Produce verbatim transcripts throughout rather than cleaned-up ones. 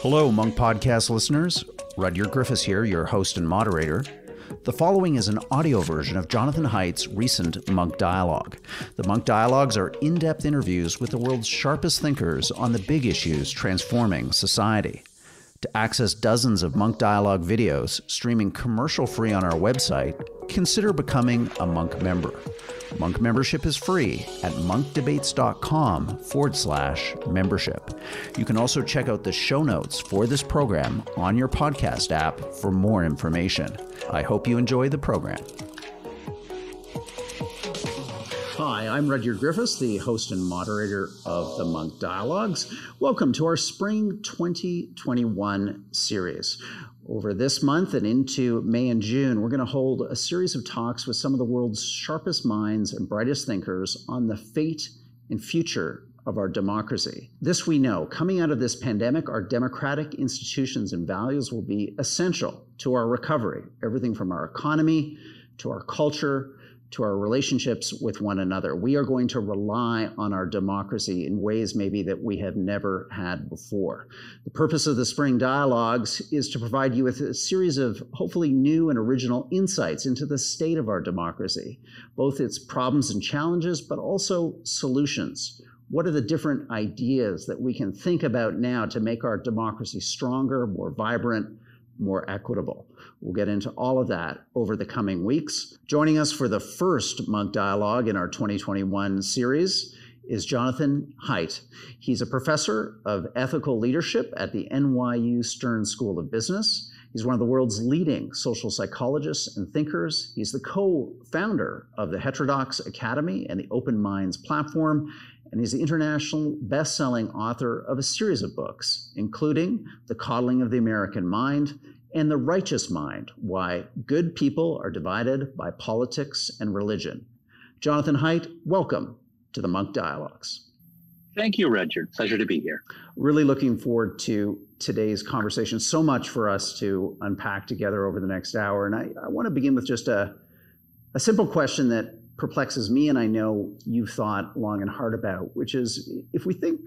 Hello, Monk Podcast listeners. Rudyard Griffiths here, your host and moderator. The following is an audio version of Jonathan Haidt's recent Monk Dialogue. The Monk Dialogues are in-depth interviews with the world's sharpest thinkers on the big issues transforming society. To access dozens of Monk Dialogue videos streaming commercial-free on our website, consider becoming a Monk member. Monk membership is free at monkdebates.com forward slash membership. You can also check out the show notes for this program on your podcast app for more information. I hope you enjoy the program. Hi, I'm Rudyard Griffiths, the host and moderator of the Monk Dialogues. Welcome to our Spring twenty twenty-one series. Over this month and into May and June, we're going to hold a series of talks with some of the world's sharpest minds and brightest thinkers on the fate and future of our democracy. This we know, coming out of this pandemic, our democratic institutions and values will be essential to our recovery, everything from our economy to our culture, to our relationships with one another. We are going to rely on our democracy in ways maybe that we have never had before. The purpose of the Spring Dialogues is to provide you with a series of hopefully new and original insights into the state of our democracy, both its problems and challenges, but also solutions. What are the different ideas that we can think about now to make our democracy stronger, more vibrant, more equitable? We'll get into all of that over the coming weeks. Joining us for the first Monk Dialogue in our twenty twenty-one series is Jonathan Haidt. He's a professor of ethical leadership at the N Y U Stern School of Business. He's one of the world's leading social psychologists and thinkers. He's the co-founder of the Heterodox Academy and the Open Minds platform, and he's the international best-selling author of a series of books, including The Coddling of the American Mind and The Righteous Mind, Why Good People Are Divided by Politics and Religion. Jonathan Haidt, welcome to the Monk Dialogues. Thank you, Rudyard. Pleasure to be here. Really looking forward to today's conversation. So much for us to unpack together over the next hour. And I, I want to begin with just a, a simple question that perplexes me, and I know you've thought long and hard about, which is, if we think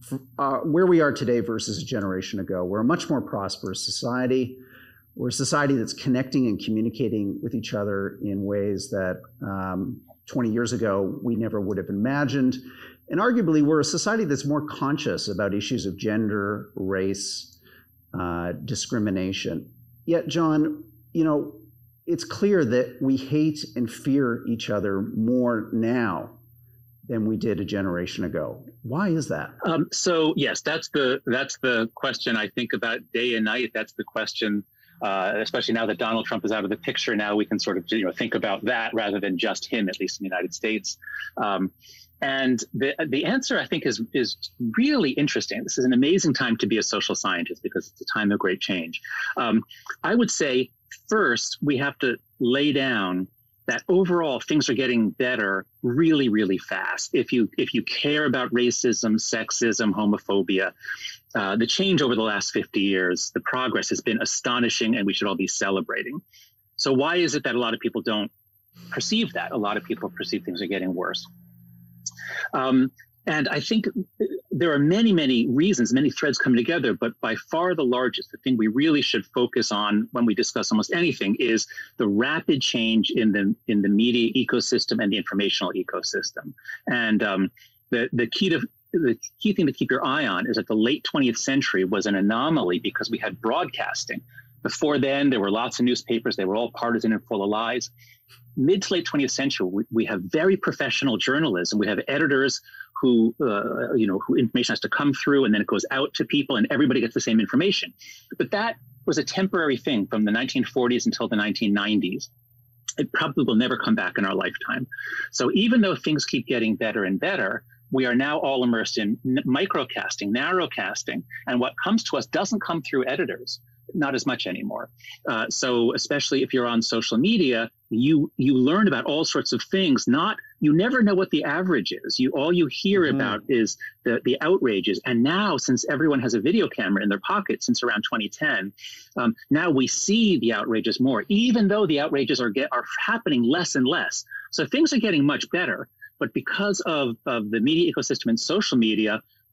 uh, where we are today versus a generation ago, we're a much more prosperous society. We're a society that's connecting and communicating with each other in ways that um, twenty years ago we never would have imagined. And arguably, we're a society that's more conscious about issues of gender, race, uh, discrimination. Yet, John, you know, it's clear that we hate and fear each other more now than we did a generation ago. Why is that? Um, so yes, that's the that's the question I think about day and night. That's the question, uh, especially now that Donald Trump is out of the picture. Now we can sort of you know think about that rather than just him, at least in the United States. Um, and the the answer I think is is really interesting. This is an amazing time to be a social scientist because it's a time of great change. Um, I would say first we have to lay down that overall things are getting better really, really fast. If you if you care about racism, sexism, homophobia, uh, the change over the last fifty years, the progress has been astonishing, and we should all be celebrating. So why is it that a lot of people don't perceive that? A lot of people perceive things are getting worse. Um, And I think there are many, many reasons, many threads coming together, but by far the largest, the thing we really should focus on when we discuss almost anything is the rapid change in the in the media ecosystem and the informational ecosystem. And um, the, the key to the key thing to keep your eye on is that the late twentieth century was an anomaly because we had broadcasting. Before then, there were lots of newspapers. They were all partisan and full of lies. Mid to late twentieth century, we, we have very professional journalism. We have editors who, uh, you know, who information has to come through and then it goes out to people and everybody gets the same information. But that was a temporary thing from the nineteen forties until the nineteen nineties. It probably will never come back in our lifetime. So even though things keep getting better and better, we are now all immersed in microcasting, narrowcasting, and what comes to us doesn't come through editors. Not as much anymore. Uh, so especially if you're on social media, you you learn about all sorts of things. Not you never know what the average is. You all you hear mm-hmm. about is the the outrages. And now, since everyone has a video camera in their pocket since around twenty ten, um, now we see the outrages more, even though the outrages are get are happening less and less. So things are getting much better. But because of, of the media ecosystem and social media,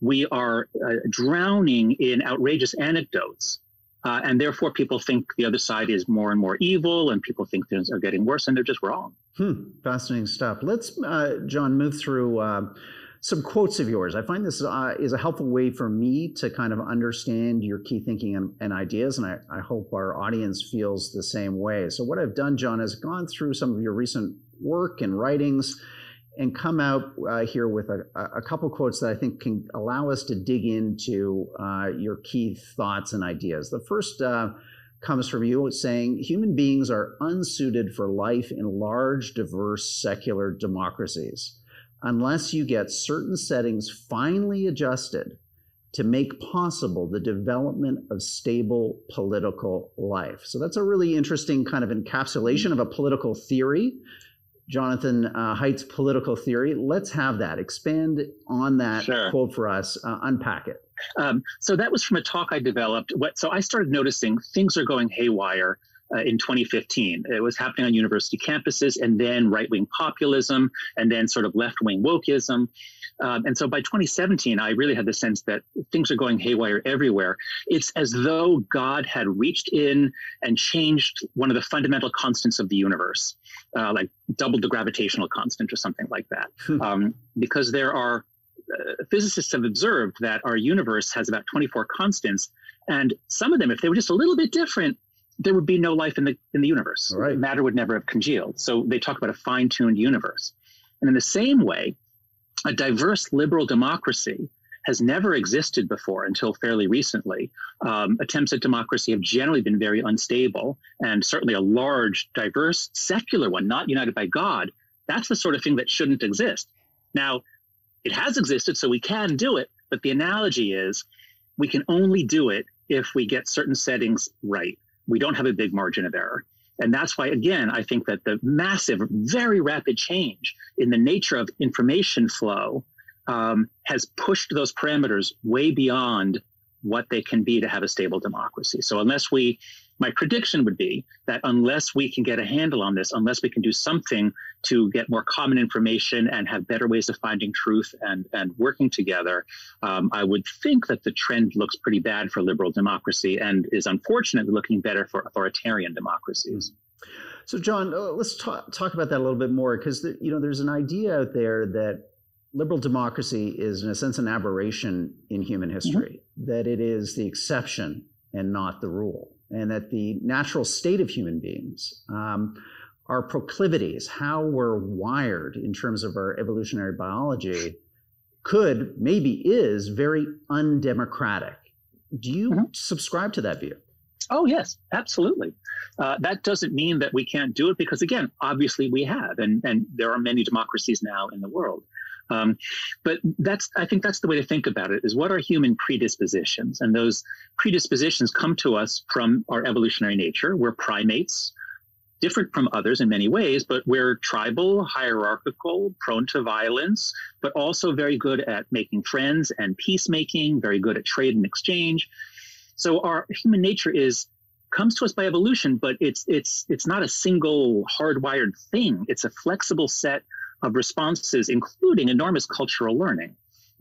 we are uh, drowning in outrageous anecdotes. Uh, and therefore, people think the other side is more and more evil, and people think things are getting worse, and they're just wrong. Hmm. Fascinating stuff. Let's, uh, John, move through uh, some quotes of yours. I find this uh, is a helpful way for me to kind of understand your key thinking and, and ideas, and I, I hope our audience feels the same way. So what I've done, John, is gone through some of your recent work and writings and come out uh, here with a, a couple quotes that I think can allow us to dig into uh, your key thoughts and ideas. The first uh, comes from you saying, human beings are unsuited for life in large, diverse, secular democracies unless you get certain settings finely adjusted to make possible the development of stable political life. So that's a really interesting kind of encapsulation of a political theory. Jonathan uh, Haidt's political theory. Let's have that. Expand on that Sure. quote for us. Uh, unpack it. Um, so that was from a talk I developed. What, so I started noticing things are going haywire uh, in twenty fifteen. It was happening on university campuses, and then right-wing populism, and then sort of left-wing wokeism. Um, and so by twenty seventeen, I really had the sense that things are going haywire everywhere. It's as though God had reached in and changed one of the fundamental constants of the universe, uh, like doubled the gravitational constant or something like that. um, because there are uh, physicists have observed that our universe has about twenty-four constants, and some of them, if they were just a little bit different, there would be no life in the in the universe. Right. Matter would never have congealed. So they talk about a fine-tuned universe. And in the same way, a diverse liberal democracy has never existed before until fairly recently. Um, attempts at democracy have generally been very unstable, and certainly a large, diverse, secular one, not united by God, that's the sort of thing that shouldn't exist. Now, it has existed, so we can do it, but the analogy is we can only do it if we get certain settings right. We don't have a big margin of error. And that's why, again, I think that the massive, very rapid change in the nature of information flow um, has pushed those parameters way beyond what they can be to have a stable democracy. So unless we, my prediction would be that unless we can get a handle on this, unless we can do something to get more common information and have better ways of finding truth and, and working together, um, I would think that the trend looks pretty bad for liberal democracy and is unfortunately looking better for authoritarian democracies. So, John, uh, let's talk, talk about that a little bit more, because the, you know, there's an idea out there that liberal democracy is, in a sense, an aberration in human history, mm-hmm. that it is the exception and not the rule, and that the natural state of human beings, um, our proclivities, how we're wired in terms of our evolutionary biology, could, maybe is, very undemocratic. Do you mm-hmm. subscribe to that view? Oh, yes, absolutely. Uh, that doesn't mean that we can't do it, because, again, obviously we have, and, and there are many democracies now in the world. Um, but that's, I think that's the way to think about it, is what are human predispositions? And those predispositions come to us from our evolutionary nature. We're primates, different from others in many ways, but we're tribal, hierarchical, prone to violence, but also very good at making friends and peacemaking, very good at trade and exchange. So our human nature is comes to us by evolution, but it's it's it's not a single hardwired thing. It's a flexible set of responses, including enormous cultural learning.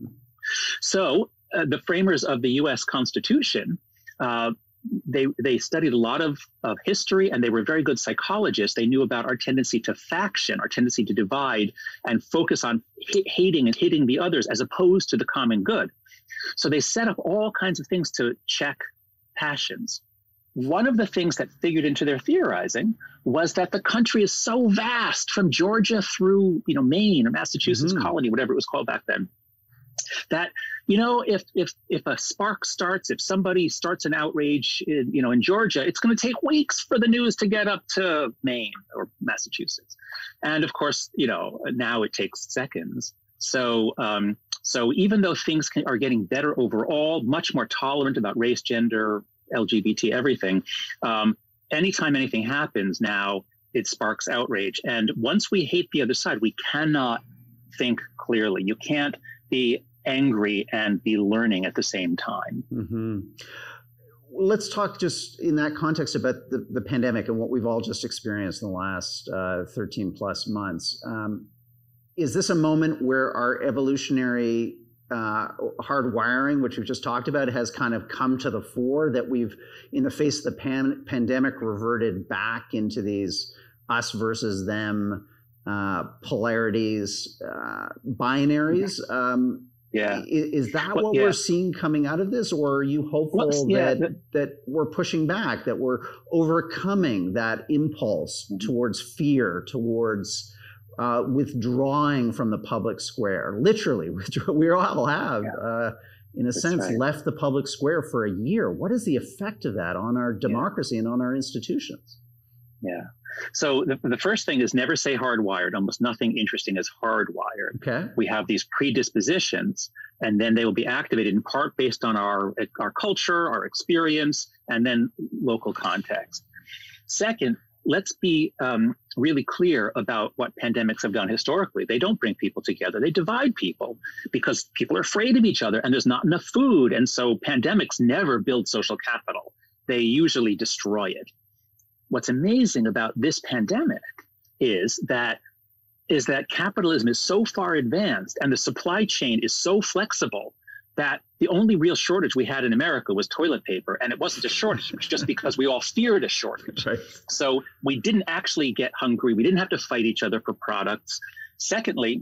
So uh, the framers of the U S Constitution, uh, they they studied a lot of, of history, and they were very good psychologists. They knew about our tendency to faction, our tendency to divide and focus on h- hating and hitting the others as opposed to the common good. So they set up all kinds of things to check passions. One of the things that figured into their theorizing was that the country is so vast, from Georgia through, you know, Maine or Massachusetts mm-hmm. colony, whatever it was called back then, that, you know, if if if a spark starts, if somebody starts an outrage in, you know, in Georgia, it's going to take weeks for the news to get up to Maine or Massachusetts. And of course, you know, now it takes seconds. So um, so even though things can, are getting better overall, much more tolerant about race, gender, L G B T, everything, um, anytime anything happens now, it sparks outrage. And once we hate the other side, we cannot think clearly. You can't be angry and be learning at the same time. Mm-hmm. Let's talk just in that context about the, the pandemic and what we've all just experienced in the last uh, thirteen plus months. Um, is this a moment where our evolutionary uh, hardwiring, which we've just talked about, has kind of come to the fore, that we've, in the face of the pan- pandemic, reverted back into these us versus them uh, polarities, uh, binaries. Um, yeah. Is, is that well, what yeah. we're seeing coming out of this, or are you hopeful well, yeah, that, the, that we're pushing back, that we're overcoming that impulse mm-hmm. towards fear, towards uh, withdrawing from the public square? Literally, we all have, yeah. uh, in a That's sense, right. left the public square for a year. What is the effect of that on our democracy yeah. and on our institutions? Yeah. So the, the first thing is never say hardwired. Almost nothing interesting is hardwired. Okay. We have these predispositions, and then they will be activated in part based on our our culture, our experience, and then local context. Second, let's be um, really clear about what pandemics have done historically. They don't bring people together. They divide people because people are afraid of each other and there's not enough food. And so pandemics never build social capital. They usually destroy it. What's amazing about this pandemic is that is that capitalism is so far advanced and the supply chain is so flexible that the only real shortage we had in America was toilet paper. And it wasn't a shortage, it was just because we all feared a shortage. Right. So we didn't actually get hungry. We didn't have to fight each other for products. Secondly,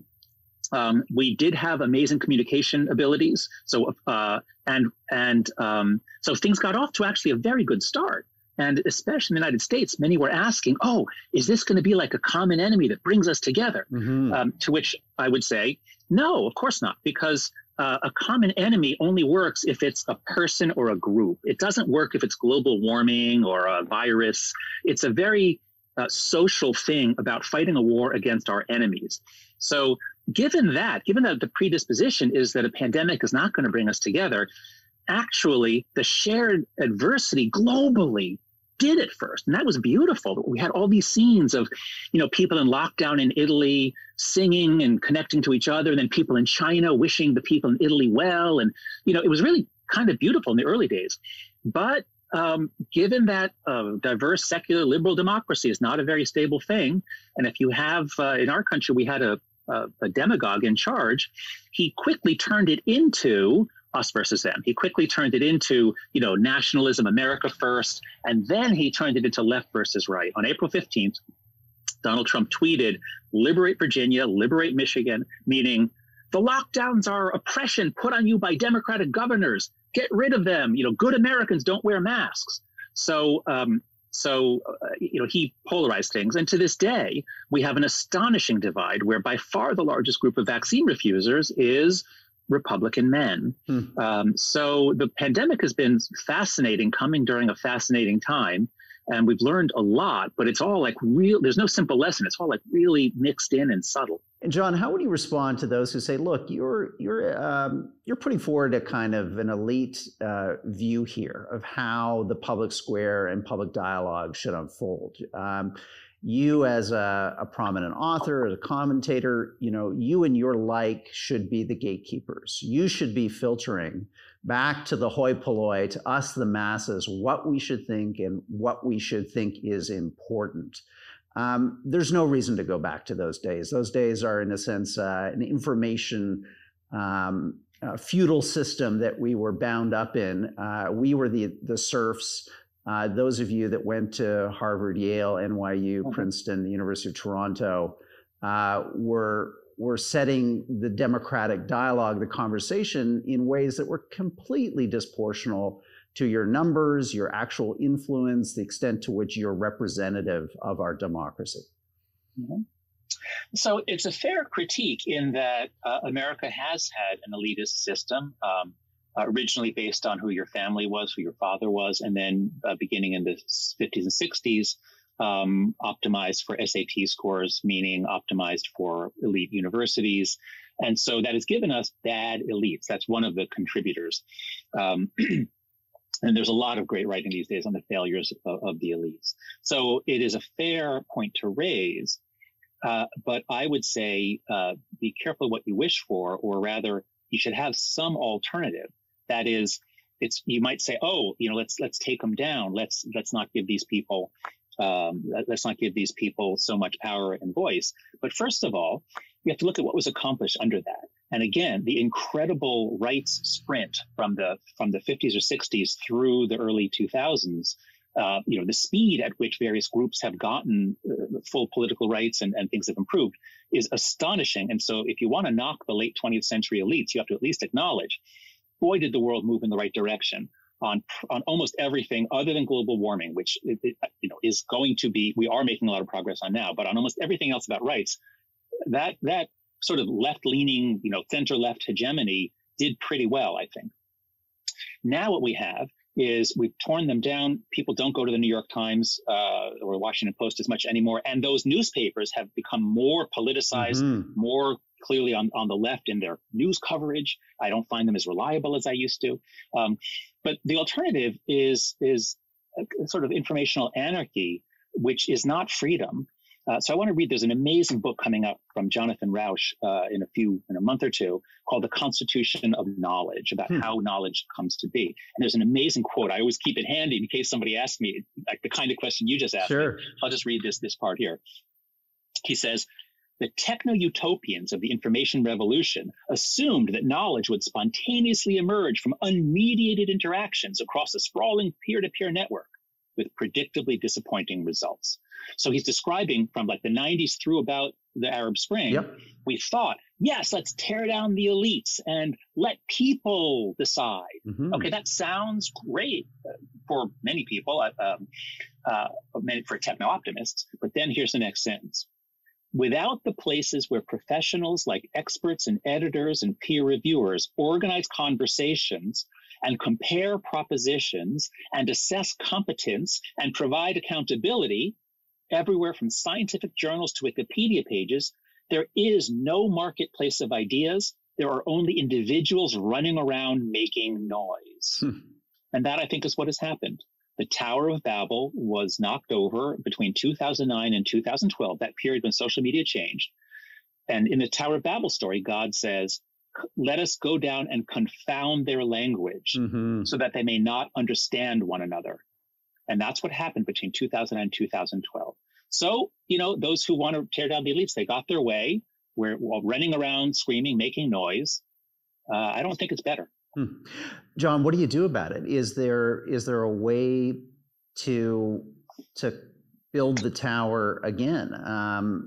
um, we did have amazing communication abilities. So uh, and and um, so things got off to actually a very good start. And especially in the United States, many were asking, oh, is this going to be like a common enemy that brings us together? Mm-hmm. Um, to which I would say, no, of course not, because uh, a common enemy only works if it's a person or a group. It doesn't work if it's global warming or a virus. It's a very uh, social thing about fighting a war against our enemies. So given that, given that the predisposition is that a pandemic is not going to bring us together, actually the shared adversity globally did it first. And that was beautiful. We had all these scenes of, you know, people in lockdown in Italy singing and connecting to each other, and then people in China wishing the people in Italy well. And, you know, it was really kind of beautiful in the early days. But um, given that uh, diverse, secular, liberal democracy is not a very stable thing, and if you have, uh, in our country, we had a, a, a demagogue in charge, he quickly turned it into us versus them. He quickly turned it into, you know, nationalism, America first, and then he turned it into left versus right. On April fifteenth, Donald Trump tweeted, liberate Virginia, liberate Michigan, meaning the lockdowns are oppression put on you by Democratic governors. Get rid of them. You know, good Americans don't wear masks. So, um, so uh, you know, he polarized things. And to this day, we have an astonishing divide where by far the largest group of vaccine refusers is Republican men. Hmm. Um, so the pandemic has been fascinating, coming during a fascinating time. And we've learned a lot, but it's all like real, there's no simple lesson. It's all like really mixed in and subtle. And John, how would you respond to those who say, look, you're you're um, you're putting forward a kind of an elite uh, view here of how the public square and public dialogue should unfold? Um, You as a, a prominent author, as a commentator, you know, you and your like should be the gatekeepers. You should be filtering back to the hoi polloi, to us, the masses, what we should think and what we should think is important. Um, there's no reason to go back to those days. Those days are, in a sense, uh, an information um, uh, feudal system that we were bound up in. Uh, we were the the serfs. Uh, those of you that went to Harvard, Yale, N Y U, mm-hmm. Princeton, the University of Toronto, uh, were were setting the democratic dialogue, the conversation, in ways that were completely disproportional to your numbers, your actual influence, the extent to which you're representative of our democracy. Mm-hmm. So it's a fair critique in that uh, America has had an elitist system. Um, Uh, originally based on who your family was, who your father was, and then uh, beginning in the fifties and sixties, um, optimized for S A T scores, meaning optimized for elite universities. And so that has given us bad elites. That's one of the contributors. Um, and there's a lot of great writing these days on the failures of, of the elites. So it is a fair point to raise. Uh, but I would say uh, be careful what you wish for, or rather, you should have some alternative. That is, it's you might say, oh, you know, let's let's take them down. Let's let's not give these people um, let's not give these people so much power and voice. But first of all, you have to look at what was accomplished under that. And again, the incredible rights sprint from the from the fifties or sixties through the early two thousands, uh, you know, the speed at which various groups have gotten uh, full political rights and, and things have improved is astonishing. And so if you want to knock the late twentieth century elites, you have to at least acknowledge, boy, did the world move in the right direction on on almost everything other than global warming, which it, it, you know is going to be, we are making a lot of progress on now, but on almost everything else about rights, that that sort of left-leaning, you know, center-left hegemony did pretty well, I think. Now what we have is we've torn them down. People don't go to the New York Times uh, or Washington Post as much anymore, and those newspapers have become more politicized, mm-hmm. more clearly on, on the left in their news coverage. I don't find them as reliable as I used to. Um, but the alternative is is a sort of informational anarchy, which is not freedom. Uh, so I want to read, there's an amazing book coming up from Jonathan Rauch uh, in a few, in a month or two, called The Constitution of Knowledge, about hmm. how knowledge comes to be. And there's an amazing quote. I always keep it handy in case somebody asks me, like the kind of question you just asked sure. me. I'll just read this, this part here. He says, the techno-utopians of the information revolution assumed that knowledge would spontaneously emerge from unmediated interactions across a sprawling peer-to-peer network with predictably disappointing results. So he's describing from like the nineties through about the Arab Spring, yep. we thought, yes, let's tear down the elites and let people decide. Mm-hmm. Okay, that sounds great for many people, um, uh, for techno-optimists. But then here's the next sentence. Without the places where professionals like experts and editors and peer reviewers organize conversations and compare propositions and assess competence and provide accountability, everywhere from scientific journals to Wikipedia pages, there is no marketplace of ideas. There are only individuals running around making noise. Hmm. And that, I think, is what has happened. The Tower of Babel was knocked over between two thousand nine and two thousand twelve, that period when social media changed. And in the Tower of Babel story, God says, let us go down and confound their language mm-hmm. so that they may not understand one another. And that's what happened between two thousand nine and two thousand twelve. So, you know, those who want to tear down the elites, they got their way. We're well, running around, screaming, making noise. Uh, I don't think it's better. Hmm. John, what do you do about it? Is there is there a way to to build the tower again? Um,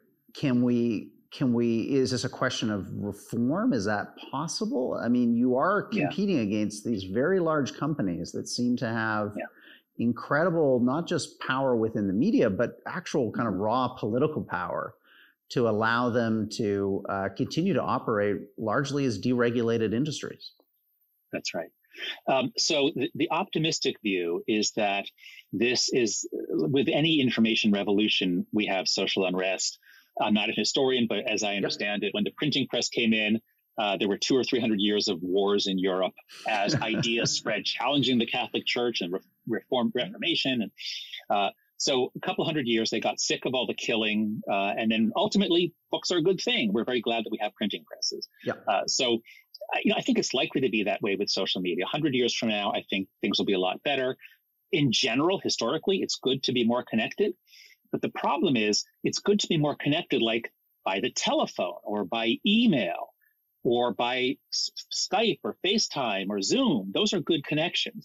can we can we? Is this a question of reform? Is that possible? I mean, you are competing yeah. against these very large companies that seem to have yeah. incredible, not just power within the media, but actual kind of raw political power to allow them to uh, continue to operate largely as deregulated industries. That's right. Um, so the, the optimistic view is that this is, with any information revolution, we have social unrest. I'm not a historian, but as I understand yep. it, when the printing press came in, uh, there were two or three hundred years of wars in Europe as ideas spread, challenging the Catholic Church and re- reform Reformation. And uh, so a couple hundred years, they got sick of all the killing. Uh, and then ultimately, books are a good thing. We're very glad that we have printing presses. Yep. Uh, so You know, I think it's likely to be that way with social media. A hundred years from now, I think things will be a lot better. In general, historically, it's good to be more connected. But the problem is, it's good to be more connected, like by the telephone or by email or by S- Skype or FaceTime or Zoom. Those are good connections.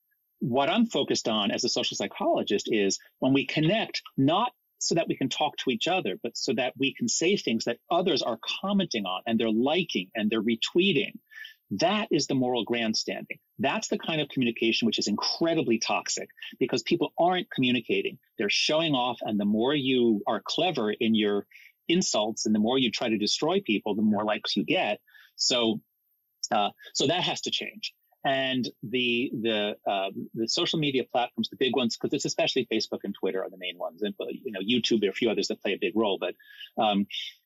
What I'm focused on as a social psychologist is when we connect, not so that we can talk to each other, but so that we can say things that others are commenting on and they're liking and they're retweeting. That is the moral grandstanding. That's the kind of communication which is incredibly toxic because people aren't communicating. They're showing off. And the more you are clever in your insults and the more you try to destroy people, the more likes you get. So, uh, so that has to change. And the the uh, the social media platforms, the big ones, because it's especially Facebook and Twitter are the main ones, and you know YouTube, there are a few others that play a big role. But um,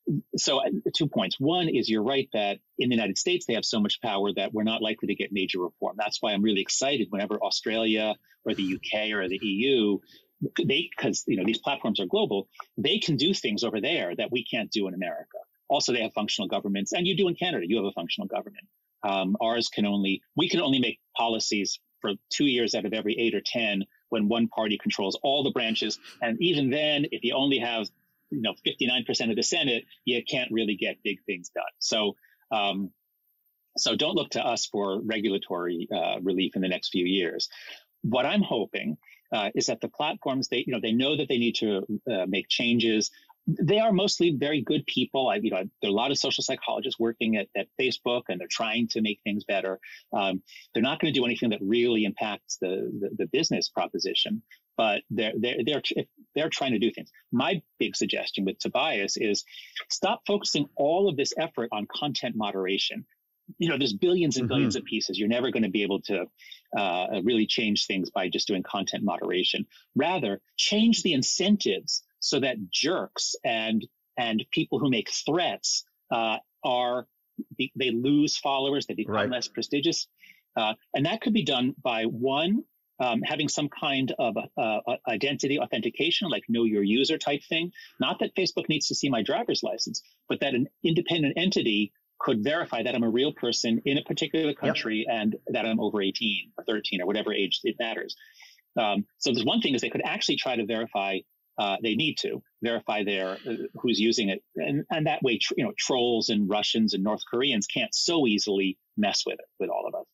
so uh, two points. One is you're right that in the United States they have so much power that we're not likely to get major reform. That's why I'm really excited whenever Australia or the U K or the E U, they because you know these platforms are global, they can do things over there that we can't do in America. Also, they have functional governments, and you do in Canada. You have a functional government. Um, ours can only, we can only make policies for two years out of every eight or ten when one party controls all the branches. And even then, if you only have, you know, fifty-nine percent of the Senate, you can't really get big things done. So Um, so don't look to us for regulatory uh, relief in the next few years. What I'm hoping uh, is that the platforms, they, you know, they know that they need to uh, make changes. They are mostly very good people. I, you know, there are a lot of social psychologists working at, at Facebook, and they're trying to make things better. Um, they're not going to do anything that really impacts the, the, the business proposition, but they're, they're, they're, they're trying to do things. My big suggestion with Tobias is stop focusing all of this effort on content moderation. You know, there's billions and billions mm-hmm. of pieces. You're never going to be able to uh, really change things by just doing content moderation. Rather, change the incentives so that jerks and and people who make threats uh, are they lose followers, they become right. less prestigious, uh, and that could be done by one um, having some kind of uh, identity authentication, like know your user type thing. Not that Facebook needs to see my driver's license, but that an independent entity could verify that I'm a real person in a particular country yep. and that I'm over eighteen or thirteen or whatever age it matters. Um, so there's one thing is they could actually try to verify. Uh, they need to verify their uh, who's using it, and and that way, tr- you know, trolls and Russians and North Koreans can't so easily mess with it with all of us.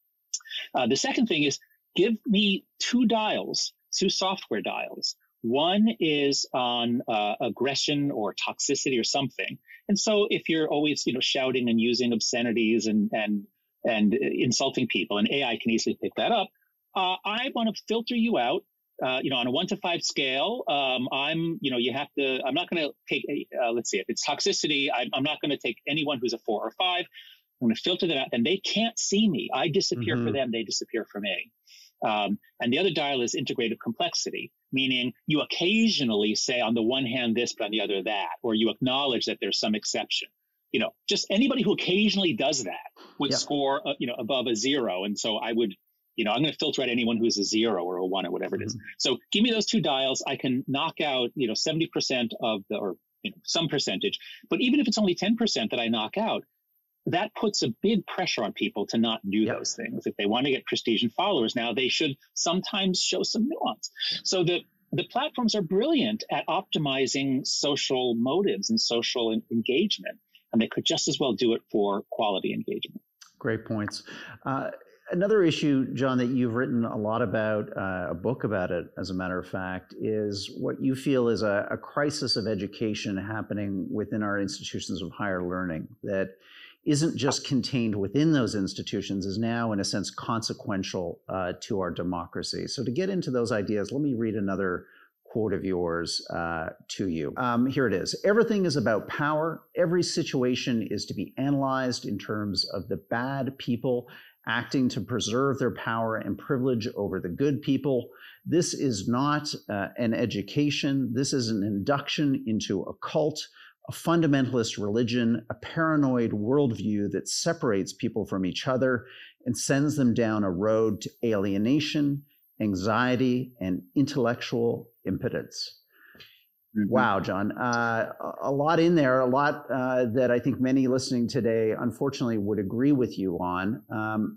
Uh, the second thing is give me two dials, two software dials. One is on uh, aggression or toxicity or something. And so if you're always, you know, shouting and using obscenities and and and insulting people, and A I can easily pick that up, uh, I want to filter you out. Uh, you know, on a one to five scale, um, I'm, you know, you have to. I'm not going to take. A, uh, let's see, if it's toxicity, I'm, I'm not going to take anyone who's a four or five. I'm going to filter them out, and they can't see me. I disappear mm-hmm. for them; they disappear for me. Um, and the other dial is integrative complexity, meaning you occasionally say on the one hand this, but on the other that, or you acknowledge that there's some exception. You know, just anybody who occasionally does that would yeah. score, uh, you know, above a zero. And so I would, you know, I'm going to filter out anyone who's a zero or a one or whatever mm-hmm. it is. So give me those two dials. I can knock out, you know, seventy percent of the, or you know, some percentage. But even if it's only ten percent that I knock out, that puts a big pressure on people to not do yep. those things. If they want to get prestige and followers now, they should sometimes show some nuance. So the, the platforms are brilliant at optimizing social motives and social engagement, and they could just as well do it for quality engagement. Great points. Uh, another issue, John, that you've written a lot about, uh, a book about it, as a matter of fact, is what you feel is a, a crisis of education happening within our institutions of higher learning that isn't just contained within those institutions, is now, in a sense, consequential uh, to our democracy. So to get into those ideas, let me read another quote of yours uh, to you. Um, here it is. Everything is about power. Every situation is to be analyzed in terms of the bad people acting to preserve their power and privilege over the good people. This is not uh, an education. This is an induction into a cult, a fundamentalist religion, a paranoid worldview that separates people from each other and sends them down a road to alienation, anxiety, and intellectual impotence. Mm-hmm. Wow, John, uh, a lot in there, a lot uh, that I think many listening today, unfortunately, would agree with you on. Um,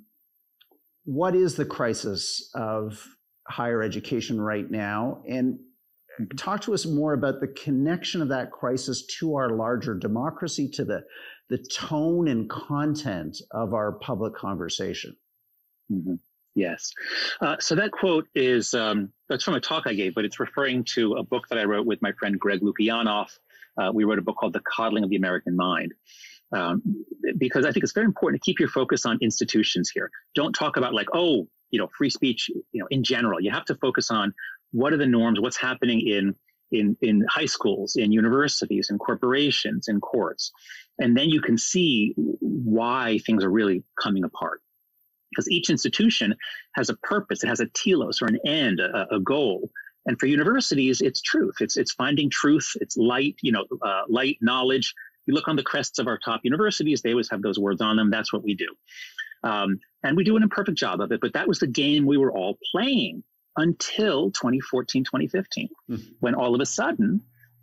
what is the crisis of higher education right now? And talk to us more about the connection of that crisis to our larger democracy, to the, the tone and content of our public conversation. Mm-hmm. Yes. Uh, so that quote is, um, that's from a talk I gave, but it's referring to a book that I wrote with my friend Greg Lukianoff. Uh, we wrote a book called The Coddling of the American Mind. Um, because I think it's very important to keep your focus on institutions here. Don't talk about like, oh, you know, free speech, you know, in general. You have to focus on what are the norms, what's happening in, in, in high schools, in universities, in corporations, in courts. And then you can see why things are really coming apart. Because each institution has a purpose, it has a telos or an end, a, a goal. And for universities, it's truth. It's it's finding truth. It's light, you know, uh, light, knowledge. You look on the crests of our top universities, they always have those words on them. That's what we do. Um, and we do an imperfect job of it, but that was the game we were all playing until twenty fourteen, twenty fifteen, mm-hmm. when all of a sudden,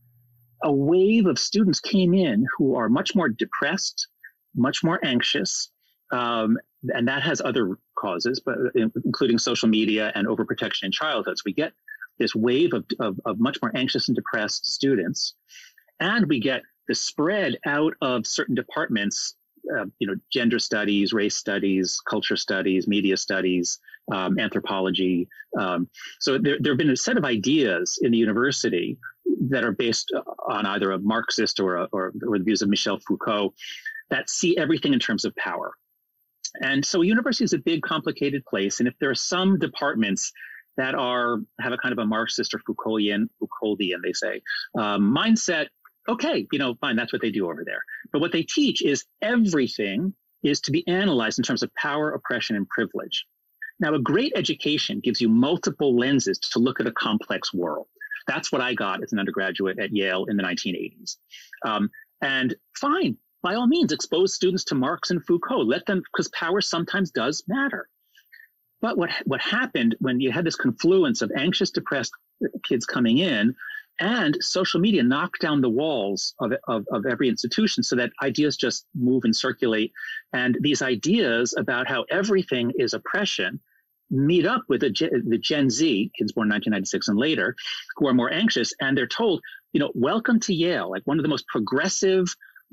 a wave of students came in who are much more depressed, much more anxious, um, and that has other causes, but including social media and overprotection in childhoods. We get this wave of, of, of much more anxious and depressed students, and we get the spread out of certain departments uh, you know, gender studies, race studies, culture studies, media studies, um, anthropology. Um, so there, there have been a set of ideas in the university that are based on either a Marxist or, a, or, or the views of Michel Foucault that see everything in terms of power. And so a university is a big, complicated place. And if there are some departments that are have a kind of a Marxist or Foucauldian, Foucauldian, they say, um, mindset, okay, you know, fine, that's what they do over there. But what they teach is everything is to be analyzed in terms of power, oppression, and privilege. Now, a great education gives you multiple lenses to look at a complex world. That's what I got as an undergraduate at Yale in the nineteen eighties. Um, and fine, by all means, expose students to Marx and Foucault. Let them, because power sometimes does matter. But what, what happened when you had this confluence of anxious, depressed kids coming in, and social media knocked down the walls of, of, of every institution so that ideas just move and circulate. And these ideas about how everything is oppression meet up with the, the Gen Z, kids born nineteen ninety-six and later, who are more anxious. And they're told, you know, welcome to Yale, like one of the most progressive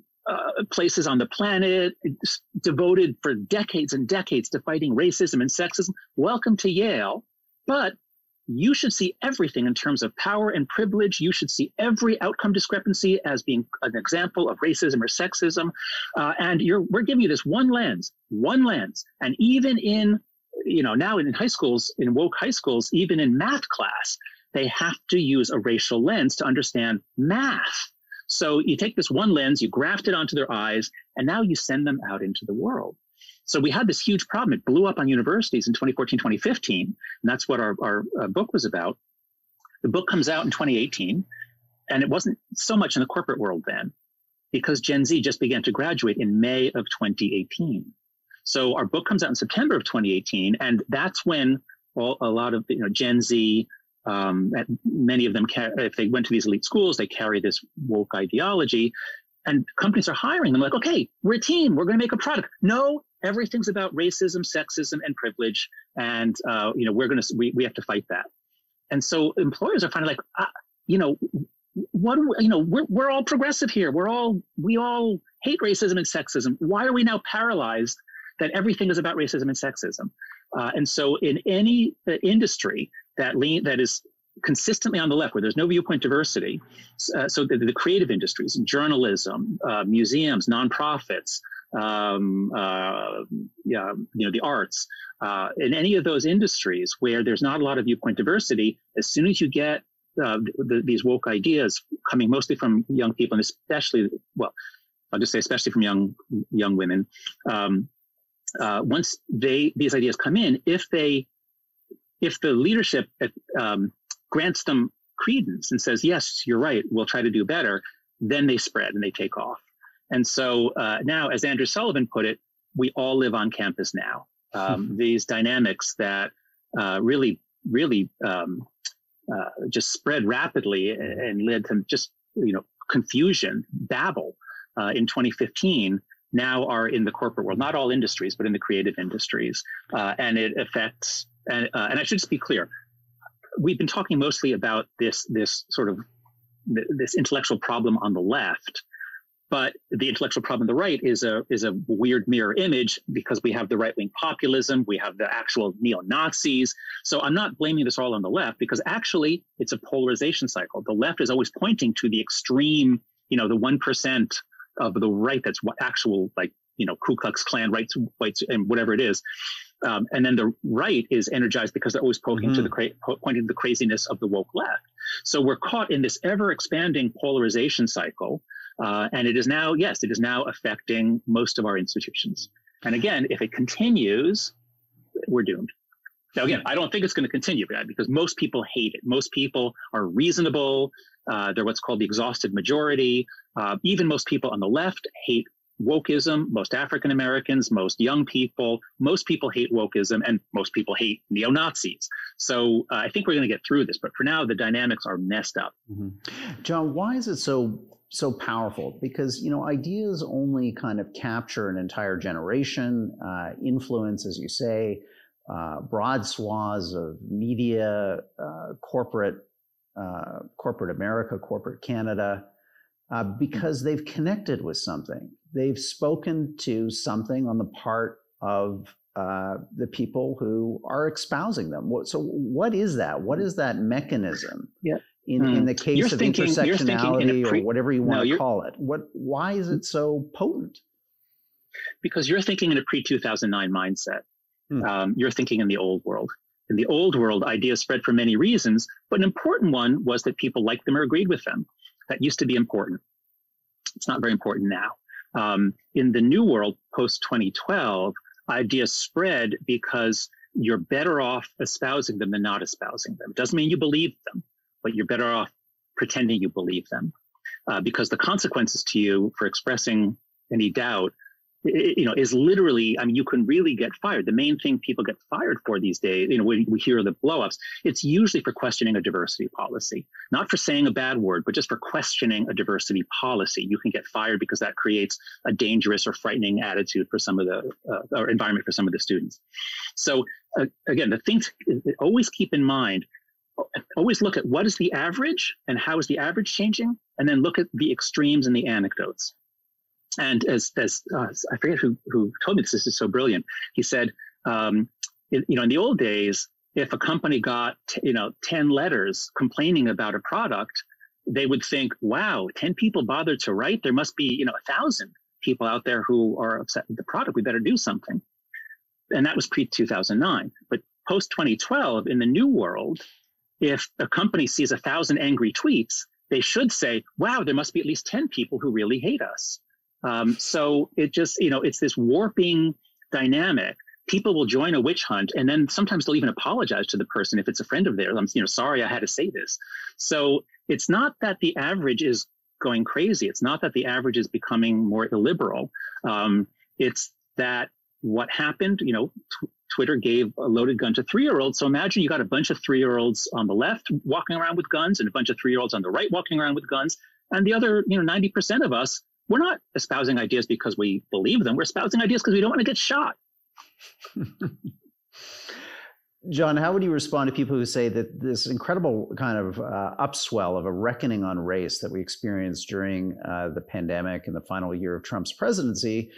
uh, places on the planet, devoted for decades and decades to fighting racism and sexism. Welcome to Yale. But you should see everything in terms of power and privilege. You should see every outcome discrepancy as being an example of racism or sexism. Uh, and you're, we're giving you this one lens, one lens. And even in, you know, now in high schools, in woke high schools, even in math class, they have to use a racial lens to understand math. So you take this one lens, you graft it onto their eyes, and now you send them out into the world. So we had this huge problem. It blew up on universities in twenty fourteen, twenty fifteen, and that's what our, our uh, book was about. The book comes out in twenty eighteen, and it wasn't so much in the corporate world then, because Gen Z just began to graduate in May of twenty eighteen. So our book comes out in September of twenty eighteen, and that's when all, a lot of you know Gen Z, um, many of them, if they went to these elite schools, they carry this woke ideology, and companies are hiring them like, okay, we're a team, we're going to make a product. No, everything's about racism, sexism, and privilege, and uh, you know we're going to we we have to fight that. And so employers are finally like, uh, you know, what do we, you know we're we're all progressive here. We're all we all hate racism and sexism. Why are we now paralyzed that everything is about racism and sexism? Uh, and so in any uh, industry that lean that is consistently on the left, where there's no viewpoint diversity, uh, so the, the creative industries, journalism, uh, museums, nonprofits, um, uh, yeah, you know, the arts, uh, in any of those industries where there's not a lot of viewpoint diversity, as soon as you get uh, the, these woke ideas coming mostly from young people, and especially, well, I'll just say especially from young young women, um, uh, once they these ideas come in, if they if the leadership um, grants them credence and says, yes, you're right, we'll try to do better, then they spread and they take off. And so uh, now, as Andrew Sullivan put it, we all live on campus now. Um, these dynamics that uh, really, really um, uh, just spread rapidly and led to just, you know, confusion, babble uh, in twenty fifteen, now are in the corporate world, not all industries, but in the creative industries. Uh, and it affects, and, uh, and I should just be clear, we've been talking mostly about this, this sort of, this intellectual problem on the left. But the intellectual problem on the right is a is a weird mirror image, because we have the right-wing populism, we have the actual neo-Nazis. So I'm not blaming this all on the left, because actually it's a polarization cycle. The left is always pointing to the extreme, you know, the one percent of the right that's actual, like, you know, Ku Klux Klan, rights, whites, and whatever it is. Um, and then the right is energized because they're always pointing mm-hmm. to the cra- pointing to the craziness of the woke left. So we're caught in this ever-expanding polarization cycle. Uh, and it is now, yes, it is now affecting most of our institutions. And again, if it continues, we're doomed. Now, again, I don't think it's going to continue, because most people hate it. Most people are reasonable. Uh, they're what's called the exhausted majority. Uh, even most people on the left hate wokeism. Most African Americans, most young people, most people hate wokeism, and most people hate neo-Nazis. So uh, I think we're going to get through this. But for now, the dynamics are messed up. Mm-hmm. John, why is it so so powerful? Because, you know, ideas only kind of capture an entire generation, uh, influence, as you say, uh, broad swaths of media, uh, corporate, uh, corporate America, corporate Canada, uh, because they've connected with something. they've spoken to something on the part of uh, the people who are espousing them. So what is that? What is that mechanism? Yeah. In, mm. in the case you're of thinking, intersectionality pre- or whatever you want no, to call it, what? Why is it so potent? Because you're thinking in a pre two thousand nine mindset. Hmm. Um, you're thinking in the old world. In the old world, ideas spread for many reasons, but an important one was that people liked them or agreed with them. That used to be important. It's not very important now. Um, in the new world, post twenty twelve, ideas spread because you're better off espousing them than not espousing them. It doesn't mean you believe them, but you're better off pretending you believe them, uh, because the consequences to you for expressing any doubt, it, you know, is literally, I mean, you can really get fired. The main thing people get fired for these days, you know, we, we hear the blow-ups, it's usually for questioning a diversity policy, not for saying a bad word, but just for questioning a diversity policy. You can get fired because that creates a dangerous or frightening attitude for some of the, uh, or environment for some of the students. So uh, again, the things, always keep in mind, always look at what is the average and how is the average changing, and then look at the extremes and the anecdotes. And as as uh, I forget who who told me this, this is so brilliant. He said, um, it, you know, in the old days, if a company got t- you know ten letters complaining about a product, they would think, wow, ten people bothered to write. There must be you know a thousand people out there who are upset with the product. We better do something. And that was pre two thousand nine. But post twenty twelve, in the new world, if a company sees a thousand angry tweets, they should say, wow, there must be at least ten people who really hate us. Um, so it just, you know, it's this warping dynamic. People will join a witch hunt, and then sometimes they'll even apologize to the person if it's a friend of theirs. I'm, you know, sorry I had to say this. So it's not that the average is going crazy. It's not that the average is becoming more illiberal. Um, it's that what happened, you know, t- Twitter gave a loaded gun to three-year-olds. So imagine you got a bunch of three-year-olds on the left walking around with guns and a bunch of three-year-olds on the right walking around with guns. And the other, you know, ninety percent of us, we're not espousing ideas because we believe them. We're espousing ideas because we don't want to get shot. John, how would you respond to people who say that this incredible kind of uh, upswell of a reckoning on race that we experienced during uh, the pandemic and the final year of Trump's presidency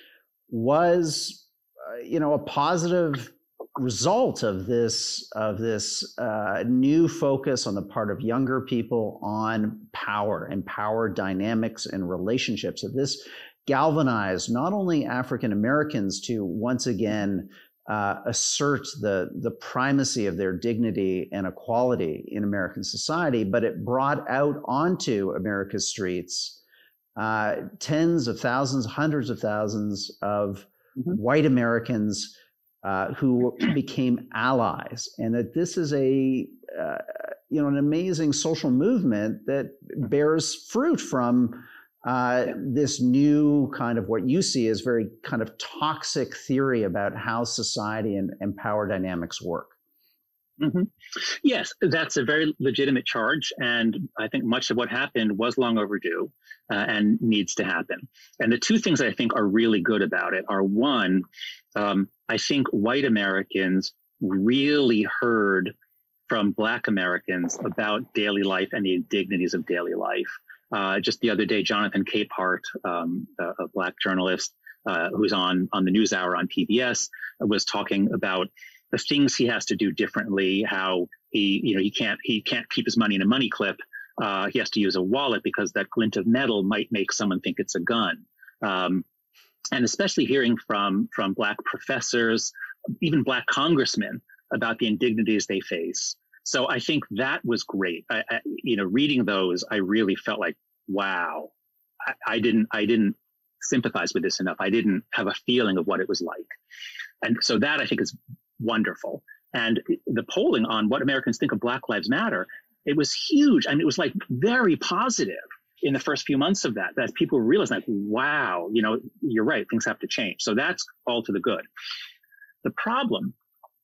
was, uh, you know, a positive result of this of this uh, new focus on the part of younger people on power and power dynamics and relationships? That this galvanized not only African Americans to once again uh, assert the the primacy of their dignity and equality in American society, but it brought out onto America's streets uh, tens of thousands, hundreds of thousands of mm-hmm. white Americans Uh, who became allies, and that this is a uh, you know an amazing social movement that bears fruit from uh, this new kind of what you see as very kind of toxic theory about how society and, and power dynamics work. Mm-hmm. Yes, that's a very legitimate charge, and I think much of what happened was long overdue uh, and needs to happen. And the two things I think are really good about it are, one, um, I think white Americans really heard from Black Americans about daily life and the indignities of daily life. Uh, just the other day, Jonathan Capehart, um, a, a Black journalist uh, who's on on the NewsHour on P B S, was talking about the things he has to do differently. How he, you know, he can't he can't keep his money in a money clip. Uh, he has to use a wallet because that glint of metal might make someone think it's a gun. Um, and especially hearing from from Black professors, even Black congressmen, about the indignities they face. So I think that was great. I, I, you know, reading those, I really felt like, wow, I, I didn't I didn't sympathize with this enough. I didn't have a feeling of what it was like. And so that I think is wonderful. And the polling on what Americans think of Black Lives Matter, it was huge. I mean, it was like very positive in the first few months of that, that people realized like, wow, you know, you're right, things have to change. So that's all to the good. The problem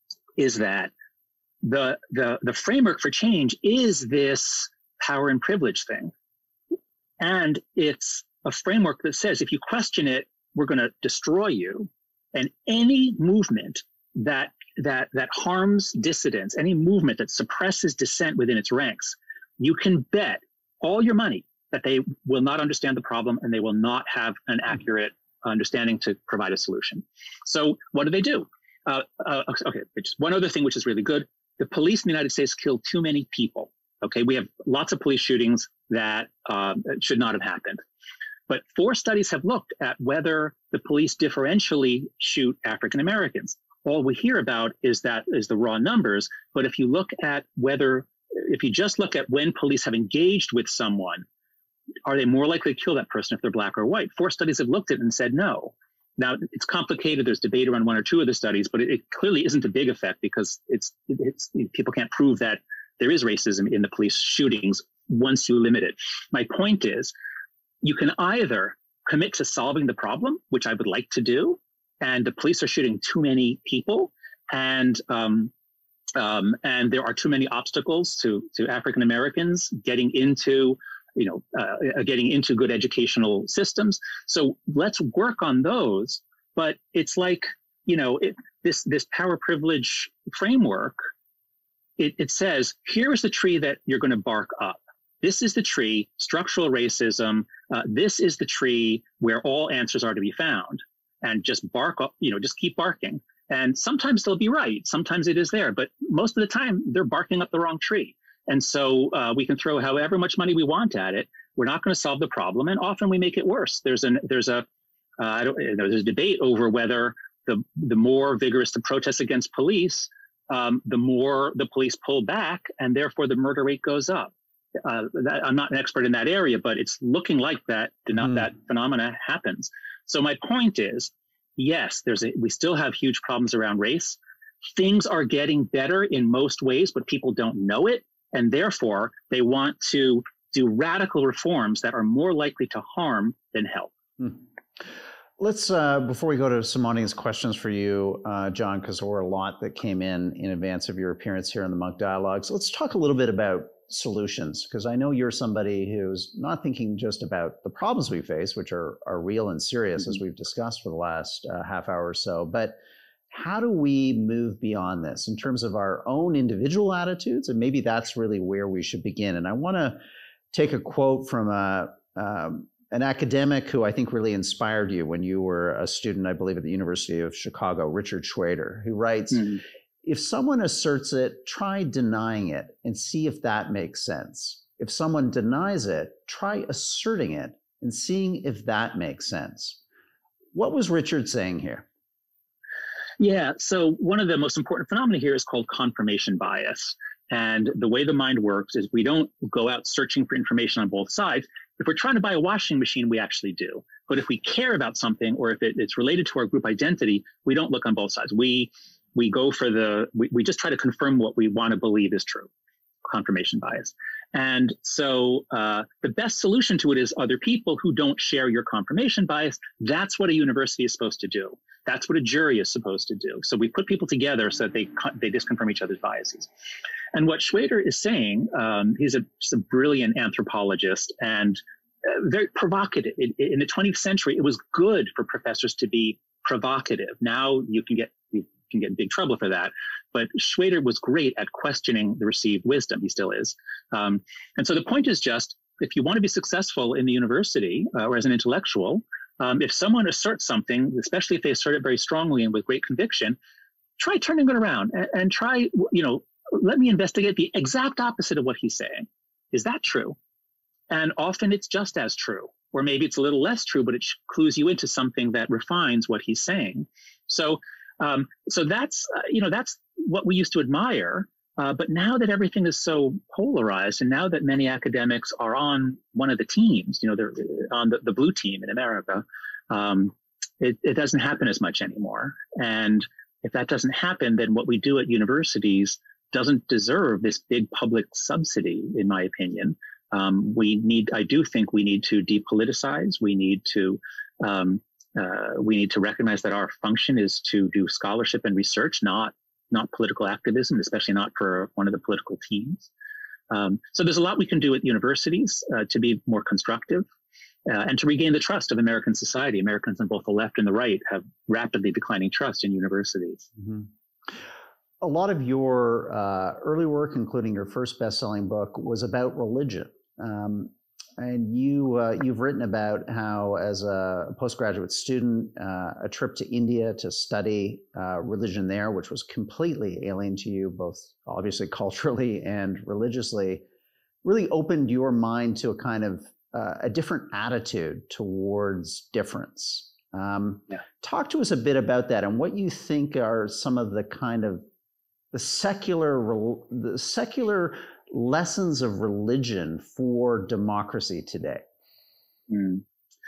is that the the the framework for change is this power and privilege thing. And it's a framework that says if you question it, we're going to destroy you. And any movement that that that harms dissidents, any movement that suppresses dissent within its ranks, you can bet all your money that they will not understand the problem and they will not have an accurate understanding to provide a solution. So what do they do? Uh, uh, okay, just one other thing which is really good. The police in the United States kill too many people. Okay, we have lots of police shootings that um, should not have happened. But four studies have looked at whether the police differentially shoot African Americans. All we hear about is that is the raw numbers. But if you look at whether, if you just look at when police have engaged with someone, are they more likely to kill that person if they're black or white? Four studies have looked at it and said no. Now, it's complicated. There's debate around one or two of the studies, but it, it clearly isn't a big effect because it's, it's people can't prove that there is racism in the police shootings once you limit it. My point is, you can either commit to solving the problem, which I would like to do, and the police are shooting too many people, and um, um, and there are too many obstacles to to African Americans getting into, you know, uh, getting into good educational systems. So let's work on those. But it's like, you know, it, this this power privilege framework. It, it says, here is the tree that you're going to bark up. This is the tree, structural racism. Uh, this is the tree where all answers are to be found. And just bark up, you know, just keep barking. And sometimes they'll be right. Sometimes it is there. But most of the time, they're barking up the wrong tree. And so uh, we can throw however much money we want at it. We're not going to solve the problem. And often we make it worse. There's an there's a uh, I don't you know, there's a debate over whether the the more vigorous the protests against police, um, the more the police pull back, and therefore the murder rate goes up. Uh, that, I'm not an expert in that area, but it's looking like that not mm. that phenomena happens. So my point is, yes, there's a, we still have huge problems around race. Things are getting better in most ways, but people don't know it, and therefore they want to do radical reforms that are more likely to harm than help. Mm. Let's, uh, before we go to some audience questions for you, uh, John, because there were a lot that came in in advance of your appearance here in the Munk Dialogues, let's talk a little bit about solutions, because I know you're somebody who's not thinking just about the problems we face, which are, are real and serious, mm-hmm. as we've discussed for the last uh, half hour or so, but how do we move beyond this in terms of our own individual attitudes? And maybe that's really where we should begin. And I want to take a quote from a, um, an academic who I think really inspired you when you were a student, I believe, at the University of Chicago, Richard Schrader, who writes, mm-hmm. if someone asserts it, try denying it and see if that makes sense. If someone denies it, try asserting it and seeing if that makes sense. What was Richard saying here? Yeah, so one of the most important phenomena here is called confirmation bias. And the way the mind works is we don't go out searching for information on both sides. If we're trying to buy a washing machine, we actually do. But if we care about something, or if it, it's related to our group identity, we don't look on both sides. We we go for the, we, we just try to confirm what we want to believe is true, confirmation bias. And so uh, the best solution to it is other people who don't share your confirmation bias. That's what a university is supposed to do. That's what a jury is supposed to do. So we put people together so that they they disconfirm each other's biases. And what Schrader is saying, um, he's a, just a brilliant anthropologist and uh, very provocative. In, in the twentieth century, it was good for professors to be provocative. Now you can get you can get in big trouble for that. But Schrader was great at questioning the received wisdom. He still is. Um, and so the point is just, if you want to be successful in the university uh, or as an intellectual, um, if someone asserts something, especially if they assert it very strongly and with great conviction, try turning it around and, and try, you know, let me investigate the exact opposite of what he's saying. Is that true? And often it's just as true, or maybe it's a little less true, but it clues you into something that refines what he's saying. So, um, so that's, uh, you know, that's what we used to admire. Uh, but now that everything is so polarized, and now that many academics are on one of the teams, you know, they're on the, the blue team in America, um, it, it doesn't happen as much anymore. And if that doesn't happen, then what we do at universities doesn't deserve this big public subsidy, in my opinion. Um, we need, I do think we need to depoliticize. We need to, um, uh, we need to recognize that our function is to do scholarship and research, not not political activism, especially not for one of the political teams. Um, so there's a lot we can do at universities uh, to be more constructive uh, and to regain the trust of American society. Americans on both the left and the right have rapidly declining trust in universities. Mm-hmm. A lot of your uh, early work, including your first best-selling book, was about religion. Um, And you, uh, you've written about how, as a postgraduate student, uh, a trip to India to study uh, religion there, which was completely alien to you, both obviously culturally and religiously, really opened your mind to a kind of uh, a different attitude towards difference. Um, yeah. Talk to us a bit about that and what you think are some of the kind of the secular, the secular lessons of religion for democracy today. Mm.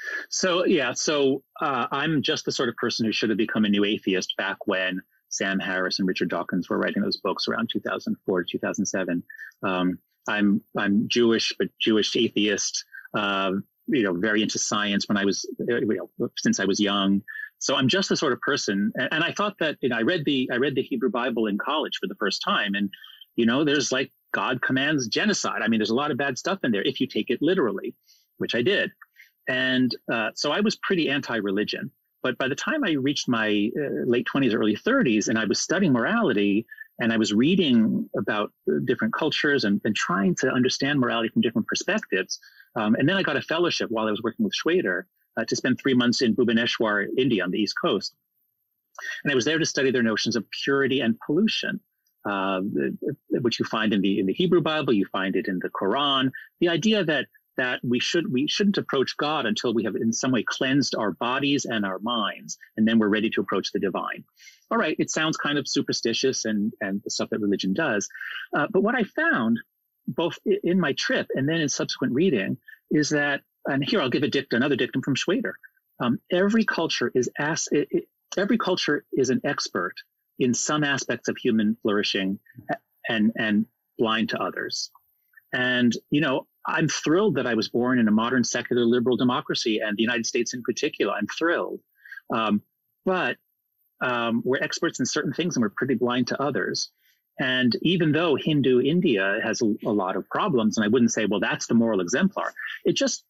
So, yeah, so uh, I'm just the sort of person who should have become a new atheist back when Sam Harris and Richard Dawkins were writing those books around two thousand four to two thousand seven. Um, I'm I'm Jewish, but Jewish atheist, uh, you know, very into science when I was, you know, since I was young. So I'm just the sort of person, and, and I thought that, you know, I read the I read the Hebrew Bible in college for the first time, and you know, there's like God commands genocide. I mean, there's a lot of bad stuff in there if you take it literally, which I did. And uh, so I was pretty anti-religion. But by the time I reached my uh, late twenties, early thirties, and I was studying morality, and I was reading about different cultures and, and trying to understand morality from different perspectives. Um, and then I got a fellowship while I was working with Schrader uh, to spend three months in Bhubaneswar, India, on the East Coast. And I was there to study their notions of purity and pollution. Uh, which you find in the in the Hebrew Bible, you find it in the Quran. The idea that that we should we shouldn't approach God until we have in some way cleansed our bodies and our minds, and then we're ready to approach the divine. All right, it sounds kind of superstitious and and the stuff that religion does, uh, but what I found both in my trip and then in subsequent reading is that, and here I'll give a dict another dictum from Schrader. Um, every culture is as it, it, every culture is an expert in some aspects of human flourishing and, and blind to others. And, you know, I'm thrilled that I was born in a modern secular liberal democracy, and the United States in particular. I'm thrilled. Um, but um, we're experts in certain things and we're pretty blind to others. And even though Hindu India has a, a lot of problems, and I wouldn't say, well, that's the moral exemplar, it just,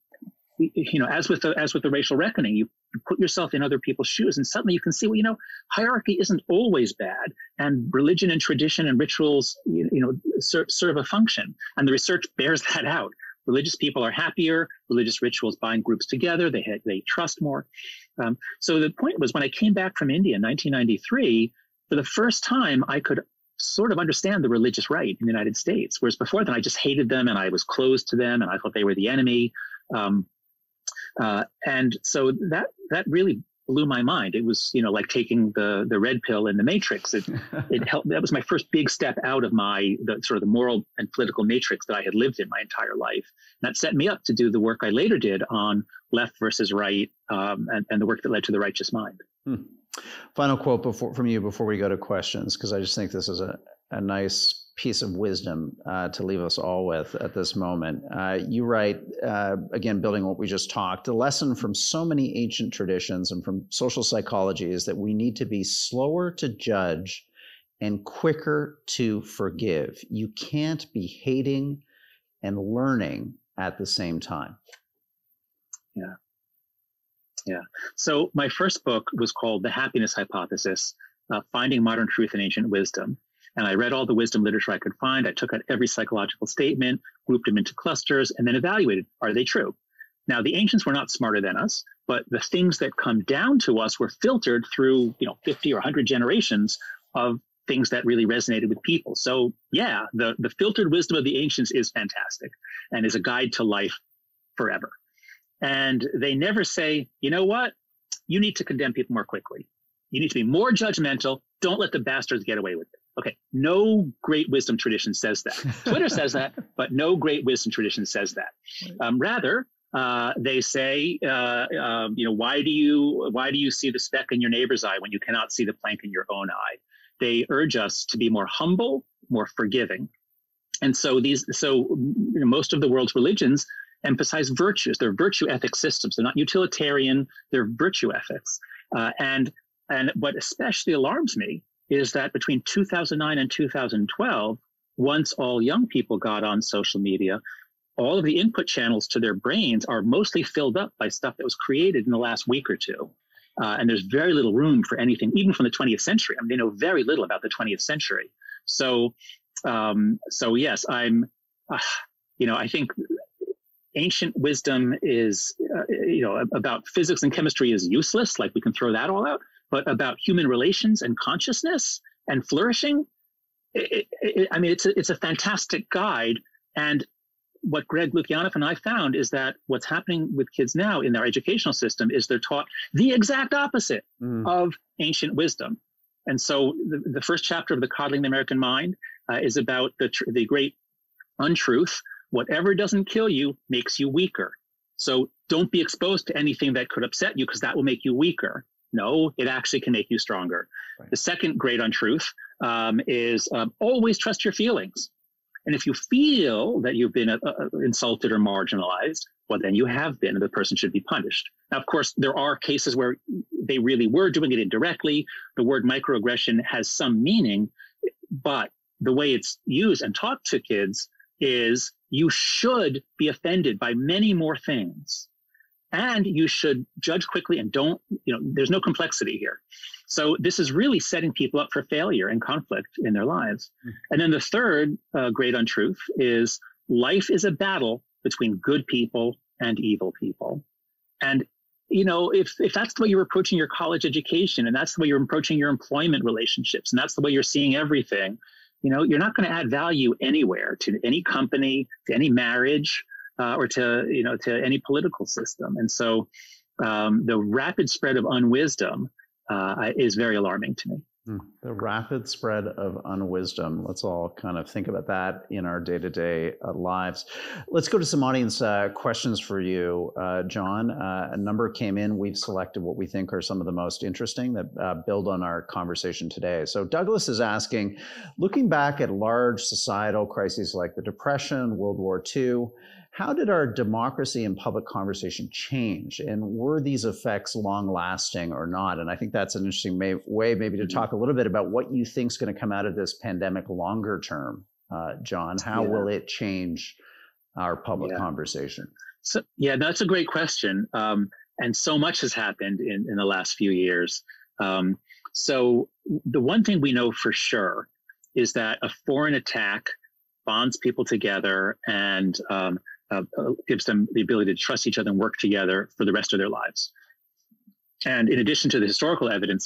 you know, as with the, as with the racial reckoning, you put yourself in other people's shoes and suddenly you can see, well, you know, hierarchy isn't always bad, and religion and tradition and rituals, you, you know, serve, serve a function. And the research bears that out. Religious people are happier. Religious rituals bind groups together. They they trust more. Um, so the point was, when I came back from India in nineteen ninety-three, for the first time, I could sort of understand the religious right in the United States. Whereas before then, I just hated them and I was closed to them and I thought they were the enemy. Um, Uh, and so that that really blew my mind. It was, you know, like taking the the red pill in the Matrix. It it helped. That was my first big step out of my the sort of the moral and political matrix that I had lived in my entire life. And that set me up to do the work I later did on left versus right, um, and, and the work that led to The Righteous Mind. Hmm. Final quote before, from you before we go to questions, because I just think this is a, a nice piece of wisdom uh, to leave us all with at this moment. Uh, you write, uh, again, building on what we just talked, the lesson from so many ancient traditions and from social psychology is that we need to be slower to judge and quicker to forgive. You can't be hating and learning at the same time. Yeah. Yeah. So my first book was called The Happiness Hypothesis, uh, Finding Modern Truth in Ancient Wisdom. And I read all the wisdom literature I could find. I took out every psychological statement, grouped them into clusters, and then evaluated, are they true? Now, the ancients were not smarter than us, but the things that come down to us were filtered through, you know, fifty or one hundred generations of things that really resonated with people. So yeah, the, the filtered wisdom of the ancients is fantastic and is a guide to life forever. And they never say, you know what? You need to condemn people more quickly. You need to be more judgmental. Don't let the bastards get away with it. Okay, no great wisdom tradition says that. Twitter says that, but no great wisdom tradition says that. Um, rather, uh, they say, uh, um, you know, why do you why do you see the speck in your neighbor's eye when you cannot see the plank in your own eye? They urge us to be more humble, more forgiving, and so these, so you know, most of the world's religions emphasize virtues. They're virtue ethic systems. They're not utilitarian. They're virtue ethics. Uh, and and what especially alarms me is that between two thousand nine and two thousand twelve, once all young people got on social media, all of the input channels to their brains are mostly filled up by stuff that was created in the last week or two. Uh, and there's very little room for anything, even from the twentieth century. I mean, they know very little about the twentieth century. So, um, so yes, I'm, uh, you know, I think ancient wisdom is, uh, you know, about physics and chemistry is useless, like we can throw that all out, but about human relations and consciousness and flourishing, it, it, I mean, it's a, it's a fantastic guide. And what Greg Lukianoff and I found is that what's happening with kids now in their educational system is they're taught the exact opposite mm. of ancient wisdom. And so the, the first chapter of The Coddling the American Mind uh, is about the, tr- the great untruth. Whatever doesn't kill you makes you weaker. So don't be exposed to anything that could upset you because that will make you weaker. No, it actually can make you stronger. Right. The second great untruth um, is um, always trust your feelings. And if you feel that you've been uh, insulted or marginalized, well, then you have been, and the person should be punished. Now, of course, there are cases where they really were doing it indirectly. The word microaggression has some meaning, but the way it's used and taught to kids is you should be offended by many more things. And you should judge quickly and don't, you know, there's no complexity here. So this is really setting people up for failure and conflict in their lives. Mm-hmm. And then the third uh, great untruth is life is a battle between good people and evil people. And, you know, if, if that's the way you're approaching your college education and that's the way you're approaching your employment relationships and that's the way you're seeing everything, you know, you're not going to add value anywhere to any company, to any marriage, Uh, or to, you know, to any political system. And so um, the rapid spread of unwisdom uh, is very alarming to me. The rapid spread of unwisdom. Let's all kind of think about that in our day-to-day uh, lives. Let's go to some audience uh, questions for you, uh, John. Uh, a number came in. We've selected what we think are some of the most interesting that uh, build on our conversation today. So Douglas is asking, looking back at large societal crises like the Depression, World War Two, how did our democracy and public conversation change? And were these effects long-lasting or not? And I think that's an interesting may, way maybe to talk a little bit about what you think is going to come out of this pandemic longer term, uh, John. How yeah. will it change our public yeah. conversation? So, yeah, that's a great question. Um, and so much has happened in, in the last few years. Um, so the one thing we know for sure is that a foreign attack bonds people together and um, Uh, uh, gives them the ability to trust each other and work together for the rest of their lives. And in addition to the historical evidence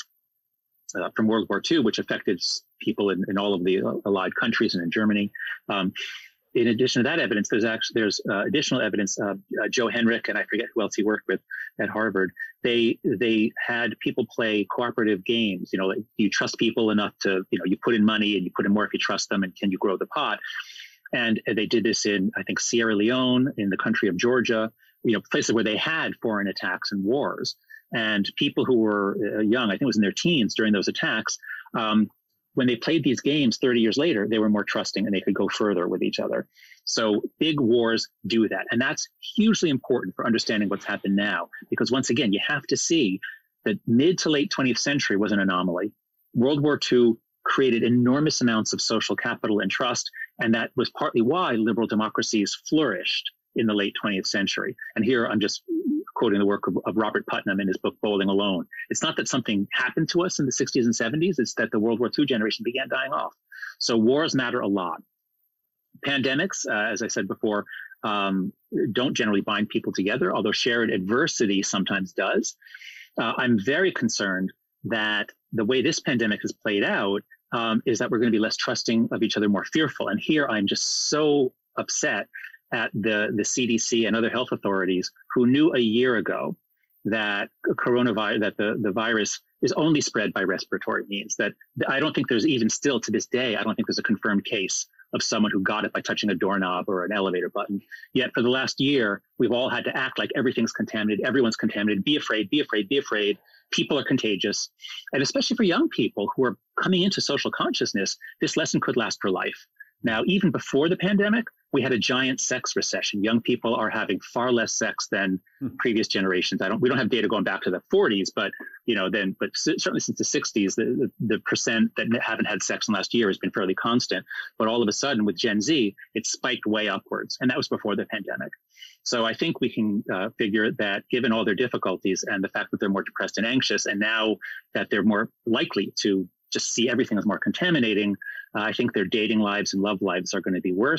uh, from World War Two, which affected people in, in all of the Allied countries and in Germany, um, in addition to that evidence, there's actually there's uh, additional evidence. Uh, uh, Joe Henrich and I forget who else he worked with at Harvard. They they had people play cooperative games. You know, like, do you trust people enough to, you know, you put in money and you put in more if you trust them, and can you grow the pot? And they did this in, I think, Sierra Leone, in the country of Georgia, you know, places where they had foreign attacks and wars. And people who were uh, young, I think it was in their teens during those attacks, um, when they played these games thirty years later, they were more trusting and they could go further with each other. So big wars do that. And that's hugely important for understanding what's happened now. Because once again, you have to see that mid to late twentieth century was an anomaly. World War Two created enormous amounts of social capital and trust. And that was partly why liberal democracies flourished in the late twentieth century. And here I'm just quoting the work of, of Robert Putnam in his book, Bowling Alone. It's not that something happened to us in the sixties and seventies, it's that the World War Two generation began dying off. So wars matter a lot. Pandemics, uh, as I said before, um, don't generally bind people together, although shared adversity sometimes does. Uh, I'm very concerned that the way this pandemic has played out Um, is that we're going to be less trusting of each other, more fearful. And here I'm just so upset at the, the C D C and other health authorities who knew a year ago that coronavirus, that the, the virus is only spread by respiratory means. That I don't think there's even still to this day, I don't think there's a confirmed case of someone who got it by touching a doorknob or an elevator button. Yet for the last year, we've all had to act like everything's contaminated, everyone's contaminated, be afraid, be afraid, be afraid. People are contagious. And especially for young people who are coming into social consciousness, this lesson could last for life. Now, even before the pandemic, we had a giant sex recession. Young people are having far less sex than hmm. previous generations. I don't, we don't have data going back to the forties, but, you know, then, but certainly since the sixties, the, the, the percent that haven't had sex in the last year has been fairly constant. But all of a sudden with Gen Z, it spiked way upwards. And that was before the pandemic. So I think we can uh, figure that given all their difficulties and the fact that they're more depressed and anxious, and now that they're more likely to just see everything as more contaminating, uh, I think their dating lives and love lives are going to be worse.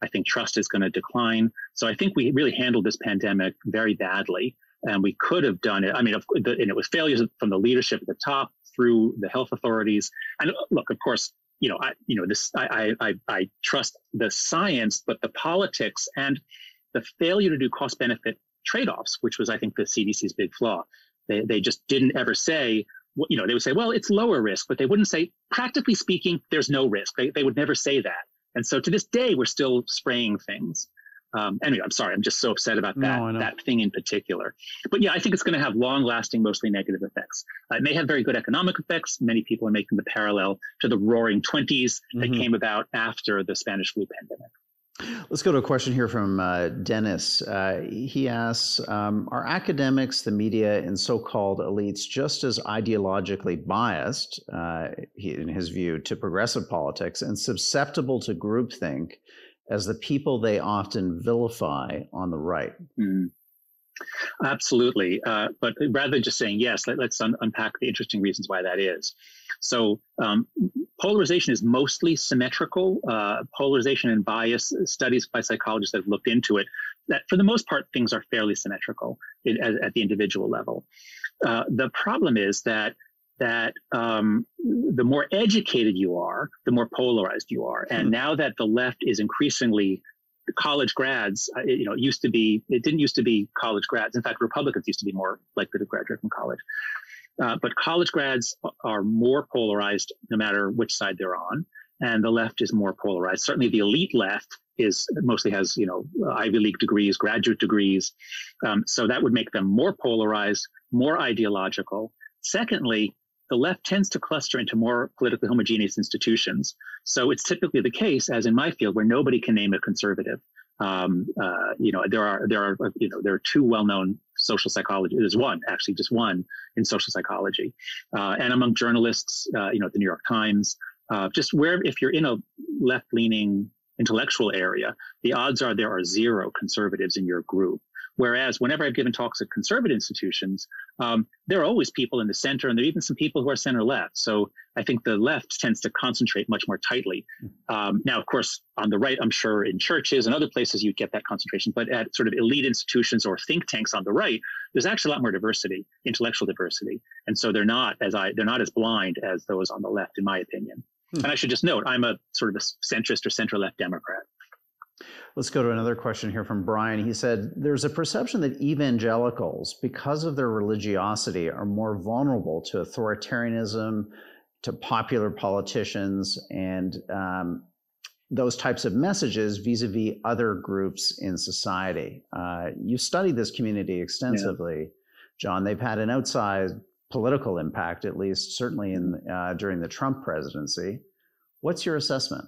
I think trust is going to decline. So I think we really handled this pandemic very badly, and we could have done it. I mean, of, and it was failures from the leadership at the top through the health authorities. And look, of course, you know, I, you know, this, I, I, I trust the science, but the politics and the failure to do cost benefit trade-offs, which was, I think, the C D C's big flaw. They, they just didn't ever say, you know, they would say, well, it's lower risk, but they wouldn't say, practically speaking, there's no risk. They, they would never say that. And so to this day, we're still spraying things. Um, anyway, I'm sorry. I'm just so upset about that, no, that thing in particular. But yeah, I think it's going to have long-lasting, mostly negative effects. Uh, it may have very good economic effects. Many people are making the parallel to the roaring twenties that mm-hmm. came about after the Spanish flu pandemic. Let's go to a question here from uh, Dennis. Uh, he asks, um, are academics, the media, and so-called elites just as ideologically biased, uh, he, in his view, to progressive politics and susceptible to groupthink as the people they often vilify on the right? Mm. Absolutely. Uh, but rather than just saying yes, let, let's un- unpack the interesting reasons why that is. So um, polarization is mostly symmetrical. Uh, polarization and bias, studies by psychologists that have looked into it, that for the most part, things are fairly symmetrical in, at, at the individual level. Uh, the problem is that that um, the more educated you are, the more polarized you are. And now that the left is increasingly college grads, it, you know, it used to be, it didn't used to be college grads. In fact, Republicans used to be more likely to graduate from college. Uh, but college grads are more polarized no matter which side they're on. And the left is more polarized. Certainly the elite left is mostly has, you know, Ivy League degrees, graduate degrees. Um, so that would make them more polarized, more ideological. Secondly, the left tends to cluster into more politically homogeneous institutions. So it's typically the case, as in my field, where nobody can name a conservative. Um, uh, you know, there are there are you know there are two well-known social psychologists. There's one actually, just one in social psychology, uh, and among journalists, uh, you know, at the New York Times, uh, just where if you're in a left-leaning intellectual area, the odds are there are zero conservatives in your group. Whereas whenever I've given talks at conservative institutions, um, there are always people in the center, and there are even some people who are center left. So I think the left tends to concentrate much more tightly. Um, now, of course, on the right, I'm sure in churches and other places you get that concentration, but at sort of elite institutions or think tanks on the right, there's actually a lot more diversity, intellectual diversity, and so they're not as I they're not as blind as those on the left, in my opinion. Hmm. And I should just note, I'm a sort of a centrist or center-left Democrat. Let's go to another question here from Brian. He said, there's a perception that evangelicals, because of their religiosity, are more vulnerable to authoritarianism, to popular politicians, and um, those types of messages vis-a-vis other groups in society. Uh, you studied this community extensively, yeah. John. They've had an outsized political impact, at least certainly in uh, during the Trump presidency. What's your assessment?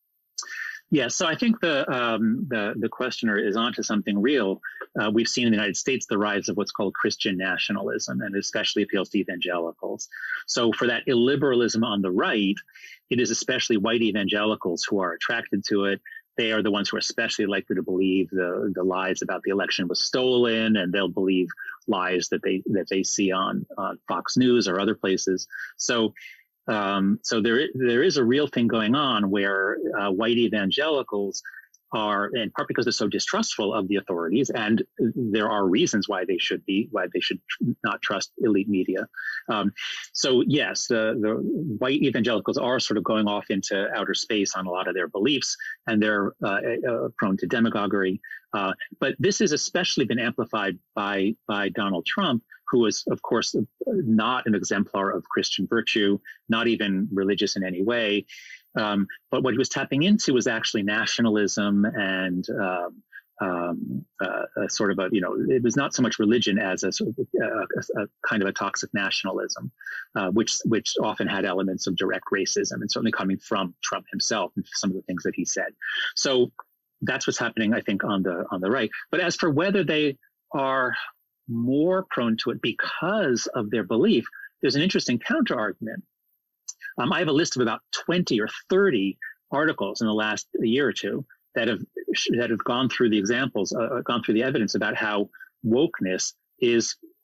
Yeah, so I think the um, the, the questioner is onto something real. Uh, we've seen in the United States the rise of what's called Christian nationalism, and it especially appeals to evangelicals. So for that illiberalism on the right, it is especially white evangelicals who are attracted to it. They are the ones who are especially likely to believe the the lies about the election was stolen, and they'll believe lies that they that they see on uh, Fox News or other places. So. Um, so there, there is a real thing going on where uh, white evangelicals are, in part because they're so distrustful of the authorities, and there are reasons why they should be, why they should not trust elite media. Um, so yes, the, the white evangelicals are sort of going off into outer space on a lot of their beliefs, and they're uh, uh, prone to demagoguery. Uh, but this has especially been amplified by by Donald Trump, who is, of course, not an exemplar of Christian virtue, not even religious in any way. Um, but what he was tapping into was actually nationalism and um, um, uh, a sort of a, you know, it was not so much religion as a, sort of a, a, a kind of a toxic nationalism, uh, which which often had elements of direct racism, and certainly coming from Trump himself and some of the things that he said. So that's what's happening, I think, on the on the right. But as for whether they are more prone to it because of their belief, there's an interesting counter argument. Um, I have a list of about twenty or thirty articles in the last year or two that have that have gone through the examples, uh, gone through the evidence about how wokeness is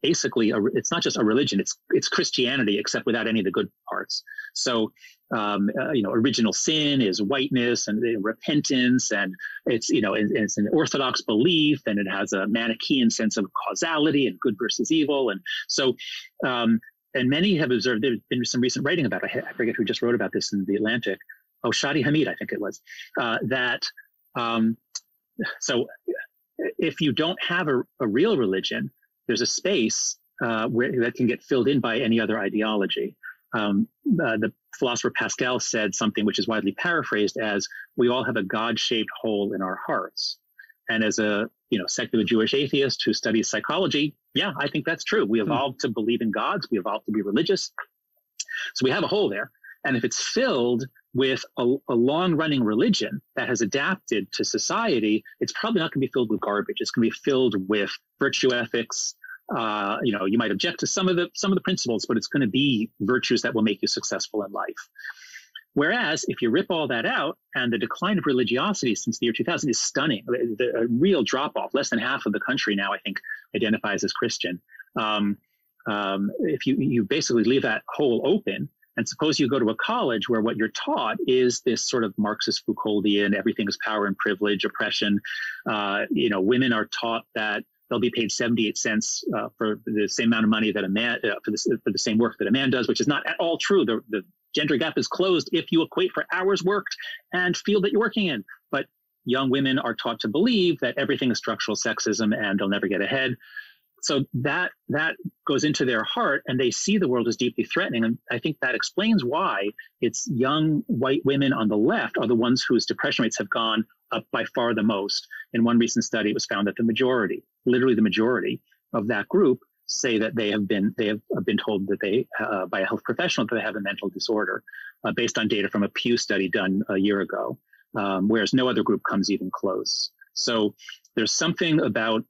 basically a, it's not just a religion; it's it's Christianity, except without any of the good parts. So, um, uh, you know, original sin is whiteness and uh, repentance, and it's you know, it, it's an orthodox belief, and it has a Manichaean sense of causality and good versus evil, and so. Um, and many have observed. There's been some recent writing about it. I forget who just wrote about this in the Atlantic. Oh, Shadi Hamid, I think it was. Uh, that um, so. If you don't have a, a real religion, there's a space uh, where that can get filled in by any other ideology. Um, uh, the philosopher Pascal said something which is widely paraphrased as, "We all have a God-shaped hole in our hearts." And as a you know secular Jewish atheist who studies psychology, yeah, I think that's true. We evolved hmm. to believe in gods. We evolved to be religious. So we have a hole there. And if it's filled with a, a long-running religion that has adapted to society, it's probably not going to be filled with garbage. It's going to be filled with virtue ethics. Uh, you know, you might object to some of the some of the principles, but it's going to be virtues that will make you successful in life. Whereas if you rip all that out, and the decline of religiosity since the year two thousand is stunning, the, a real drop-off. Less than half of the country now, I think, identifies as Christian. Um, um, if you you basically leave that hole open, and suppose you go to a college where what you're taught is this sort of Marxist Foucauldian, everything is power and privilege, oppression. Uh, you know, women are taught that they'll be paid seventy-eight cents uh, for the same amount of money that a man, uh, for, the, for the same work that a man does, which is not at all true. The, the gender gap is closed if you equate for hours worked and field that you're working in. But young women are taught to believe that everything is structural sexism and they'll never get ahead. So that that goes into their heart, and they see the world as deeply threatening. And I think that explains why it's young white women on the left are the ones whose depression rates have gone up by far the most. In one recent study, it was found that the majority, literally the majority of that group, say that they have been they have been told that they uh, by a health professional that they have a mental disorder, uh, based on data from a Pew study done a year ago, um, whereas no other group comes even close. So there's something about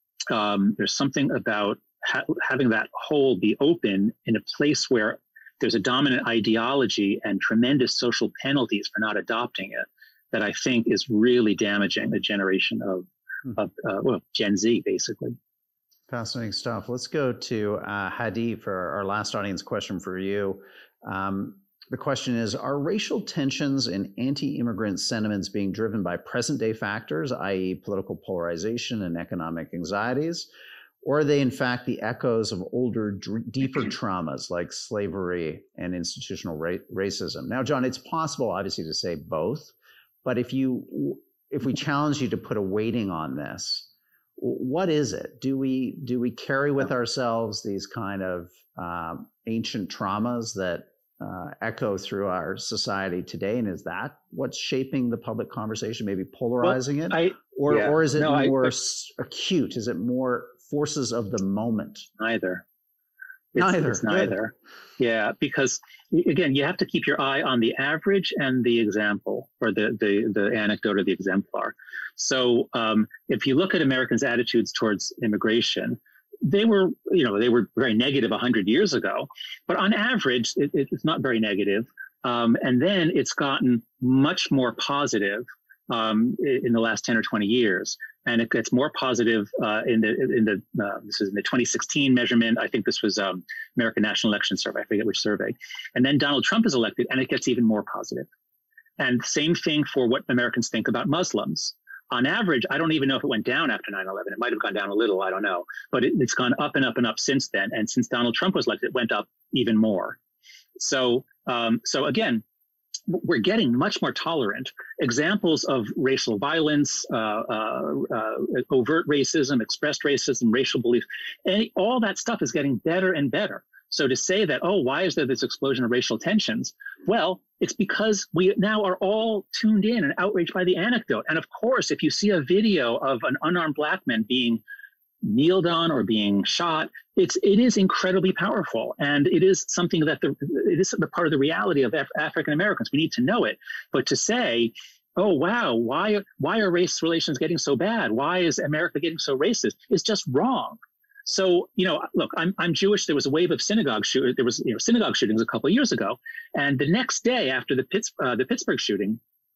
Um, there's something about ha- having that hole be open in a place where there's a dominant ideology and tremendous social penalties for not adopting it that I think is really damaging the generation of, mm-hmm. of uh, well, Gen Z, basically. Fascinating stuff. Let's go to uh, Hadi for our last audience question for you. Um, the question is, are racial tensions and anti-immigrant sentiments being driven by present-day factors, that is political polarization and economic anxieties, or are they in fact the echoes of older, d- deeper traumas like slavery and institutional ra- racism? Now, John, it's possible, obviously, to say both, but if you, if we challenge you to put a weighting on this, what is it? Do we do we carry with ourselves these kind of um, ancient traumas that Uh, echo through our society today, and is that what's shaping the public conversation, maybe polarizing well, it, I, or yeah, or is it no, more I, s- acute? Is it more forces of the moment? Neither. It's, neither. It's neither. Yeah, because again, you have to keep your eye on the average and the example, or the the the anecdote or the exemplar. So um, if you look at Americans' attitudes towards immigration, they were, you know, they were very negative a hundred years ago, but on average, it, it's not very negative. Um, and then it's gotten much more positive um, in the last ten or twenty years, and it gets more positive uh, in the in the uh, this is in the twenty sixteen measurement. I think this was um, American National Election Survey. I forget which survey. And then Donald Trump is elected, and it gets even more positive. And same thing for what Americans think about Muslims. On average, I don't even know if it went down after nine eleven. It might have gone down a little, I don't know. But it, it's gone up and up and up since then. And since Donald Trump was elected, it went up even more. So, um, so again, we're getting much more tolerant. Examples of racial violence, uh, uh, uh, overt racism, expressed racism, racial belief, any, all that stuff is getting better and better. So to say that, oh, why is there this explosion of racial tensions? Well, it's because we now are all tuned in and outraged by the anecdote. And of course, if you see a video of an unarmed black man being kneeled on or being shot, it's it is incredibly powerful, and it is something that the it is the part of the reality of Af- African Americans. We need to know it. But to say, oh wow, why why are race relations getting so bad? Why is America getting so racist? Is just wrong. So, you know, look, I'm I'm Jewish. There was a wave of synagogue shoot. There was you know synagogue shootings a couple of years ago, and the next day after the Pitts, uh, the Pittsburgh shooting,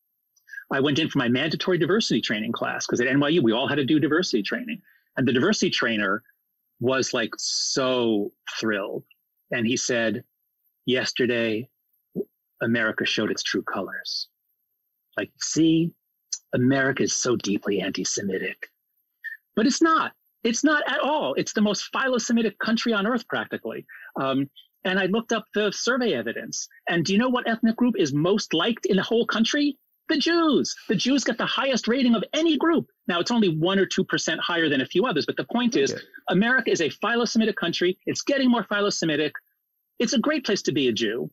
I went in for my mandatory diversity training class because at N Y U we all had to do diversity training, and the diversity trainer was like so thrilled. And he said, yesterday, America showed its true colors. Like, see, America is so deeply anti-Semitic. But it's not. It's not at all. It's the most philo-Semitic country on earth, practically. Um, and I looked up the survey evidence. And do you know what ethnic group is most liked in the whole country? The Jews. The Jews get the highest rating of any group. Now, it's only one or two percent higher than a few others. But the point is, okay. America is a philo-Semitic country. It's getting more philo-Semitic. It's a great place to be a Jew.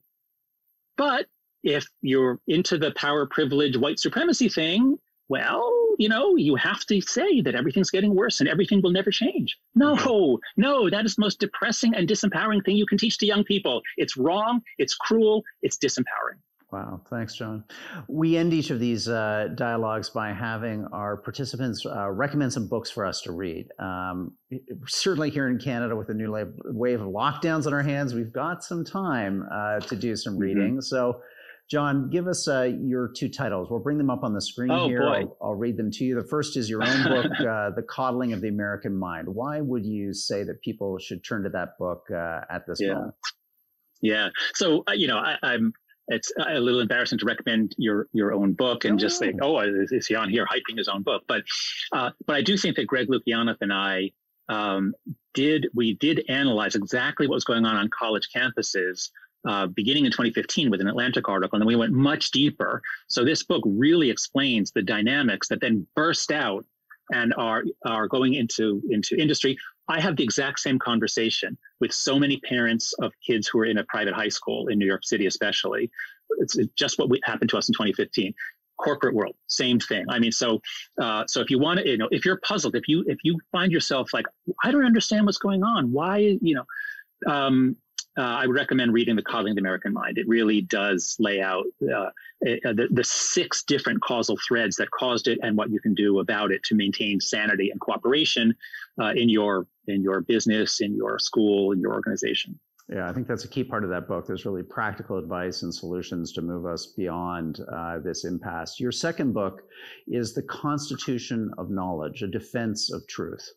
But if you're into the power, privilege, white supremacy thing, well, you know, you have to say that everything's getting worse and everything will never change. No, no, that is the most depressing and disempowering thing you can teach to young people. It's wrong, it's cruel, it's disempowering. Wow, thanks, John. We end each of these uh, dialogues by having our participants uh, recommend some books for us to read. Um, certainly here in Canada, with the new wave of lockdowns on our hands, we've got some time uh, to do some reading. Mm-hmm. So, John, give us uh, your two titles. We'll bring them up on the screen oh, here. Boy. I'll, I'll read them to you. The first is your own book, uh, The Coddling of the American Mind. Why would you say that people should turn to that book uh, at this yeah. moment? Yeah. So, uh, you know, I, I'm, it's a little embarrassing to recommend your your own book and oh, just say, oh, is he on here hyping his own book? But uh, but I do think that Greg Lukianoff and I um, did, we did analyze exactly what was going on on college campuses Uh, beginning in twenty fifteen with an Atlantic article, and then we went much deeper. So this book really explains the dynamics that then burst out and are are going into into industry. I have the exact same conversation with so many parents of kids who are in a private high school in New York City, especially. It's just what happened to us in twenty fifteen. Corporate world, same thing. I mean, so uh, so if you want to, you know, if you're puzzled, if you if you find yourself like, I don't understand what's going on, why, you know. Um, Uh, I would recommend reading The Coddling of the American Mind. It really does lay out uh, the, the six different causal threads that caused it and what you can do about it to maintain sanity and cooperation uh, in your in your business, in your school, in your organization. Yeah, I think that's a key part of that book. There's really practical advice and solutions to move us beyond uh, this impasse. Your second book is The Constitution of Knowledge, A Defense of Truth.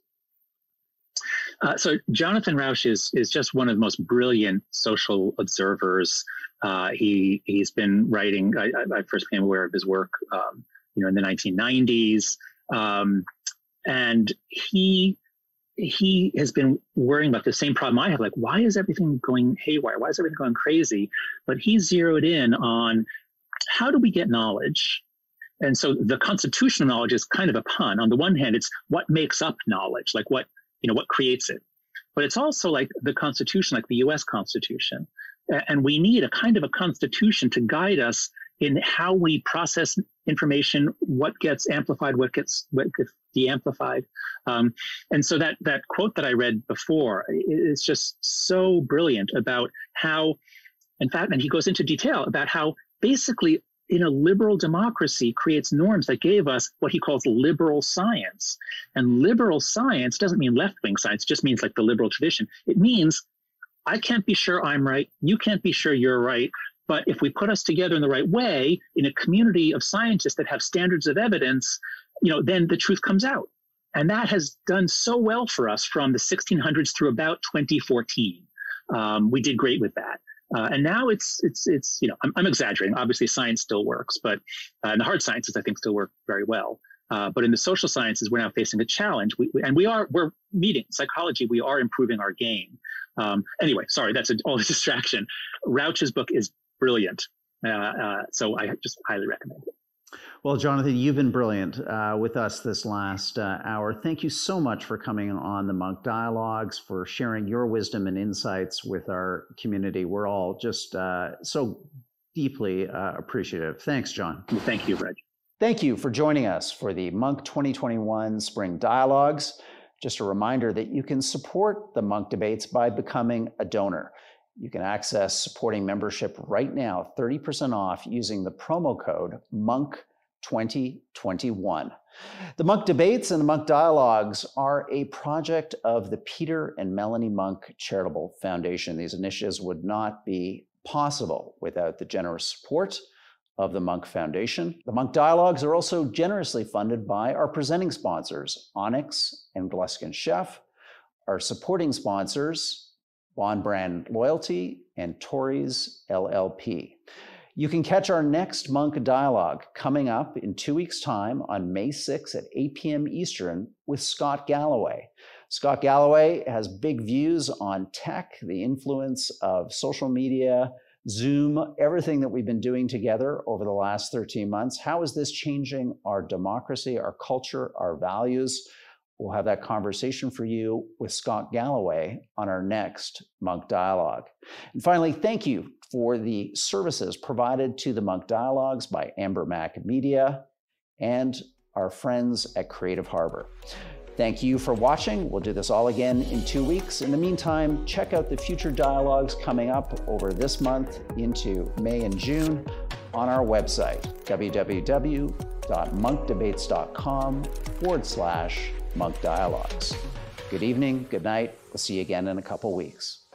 Uh, so Jonathan Rauch is is just one of the most brilliant social observers. Uh, he he's been writing. I, I first became aware of his work, um, you know, in the nineteen nineties, um, and he he has been worrying about the same problem I have. Like, why is everything going haywire? Why is everything going crazy? But he zeroed in on how do we get knowledge. And so the constitution of knowledge is kind of a pun. On the one hand, it's what makes up knowledge, like what. You know, what creates it. But it's also like the Constitution, like the U S Constitution. And we need a kind of a constitution to guide us in how we process information, what gets amplified, what gets, what gets de-amplified. Um, and so that that quote that I read before is just so brilliant about how, in fact, and he goes into detail about how basically in a liberal democracy creates norms that gave us what he calls liberal science. And liberal science doesn't mean left-wing science, it just means like the liberal tradition. It means I can't be sure I'm right, you can't be sure you're right, but if we put us together in the right way, in a community of scientists that have standards of evidence, you know, then the truth comes out. And that has done so well for us from the sixteen hundreds through about twenty fourteen. Um, we did great with that. Uh, and now it's, it's, it's, you know, I'm, I'm exaggerating. Obviously, science still works, but uh, and the hard sciences, I think, still work very well. Uh, but in the social sciences, we're now facing a challenge. We, we, and we are, we're meeting psychology. We are improving our game. Um, anyway, sorry, that's a, all a distraction. Rauch's book is brilliant. Uh, uh, so I just highly recommend it. Well, Jonathan, you've been brilliant uh, with us this last uh, hour. Thank you so much for coming on the Munk Dialogues, for sharing your wisdom and insights with our community. We're all just uh, so deeply uh, appreciative. Thanks, John. Thank you, Reg. Thank you for joining us for the Munk twenty twenty-one Spring Dialogues. Just a reminder that you can support the Munk debates by becoming a donor. You can access supporting membership right now, thirty percent off, using the promo code Munk twenty twenty-one. The Munk Debates and the Munk Dialogues are a project of the Peter and Melanie Munk Charitable Foundation. These initiatives would not be possible without the generous support of the Munk Foundation. The Munk Dialogues are also generously funded by our presenting sponsors, Onyx and Gluskin Chef, our supporting sponsors, Bond Brand Loyalty and Torys L L P. You can catch our next Monk Dialogue coming up in two weeks' time on May sixth at eight p m Eastern with Scott Galloway. Scott Galloway has big views on tech, the influence of social media, Zoom, everything that we've been doing together over the last thirteen months. How is this changing our democracy, our culture, our values? We'll have that conversation for you with Scott Galloway on our next Monk Dialogue. And finally, thank you for the services provided to the Monk Dialogues by Amber Mac Media and our friends at Creative Harbor. Thank you for watching. We'll do this all again in two weeks. In the meantime, check out the future dialogues coming up over this month into May and June on our website, www.monkdebates.com forward slash Monk Dialogues. Good evening, good night. We'll see you again in a couple weeks.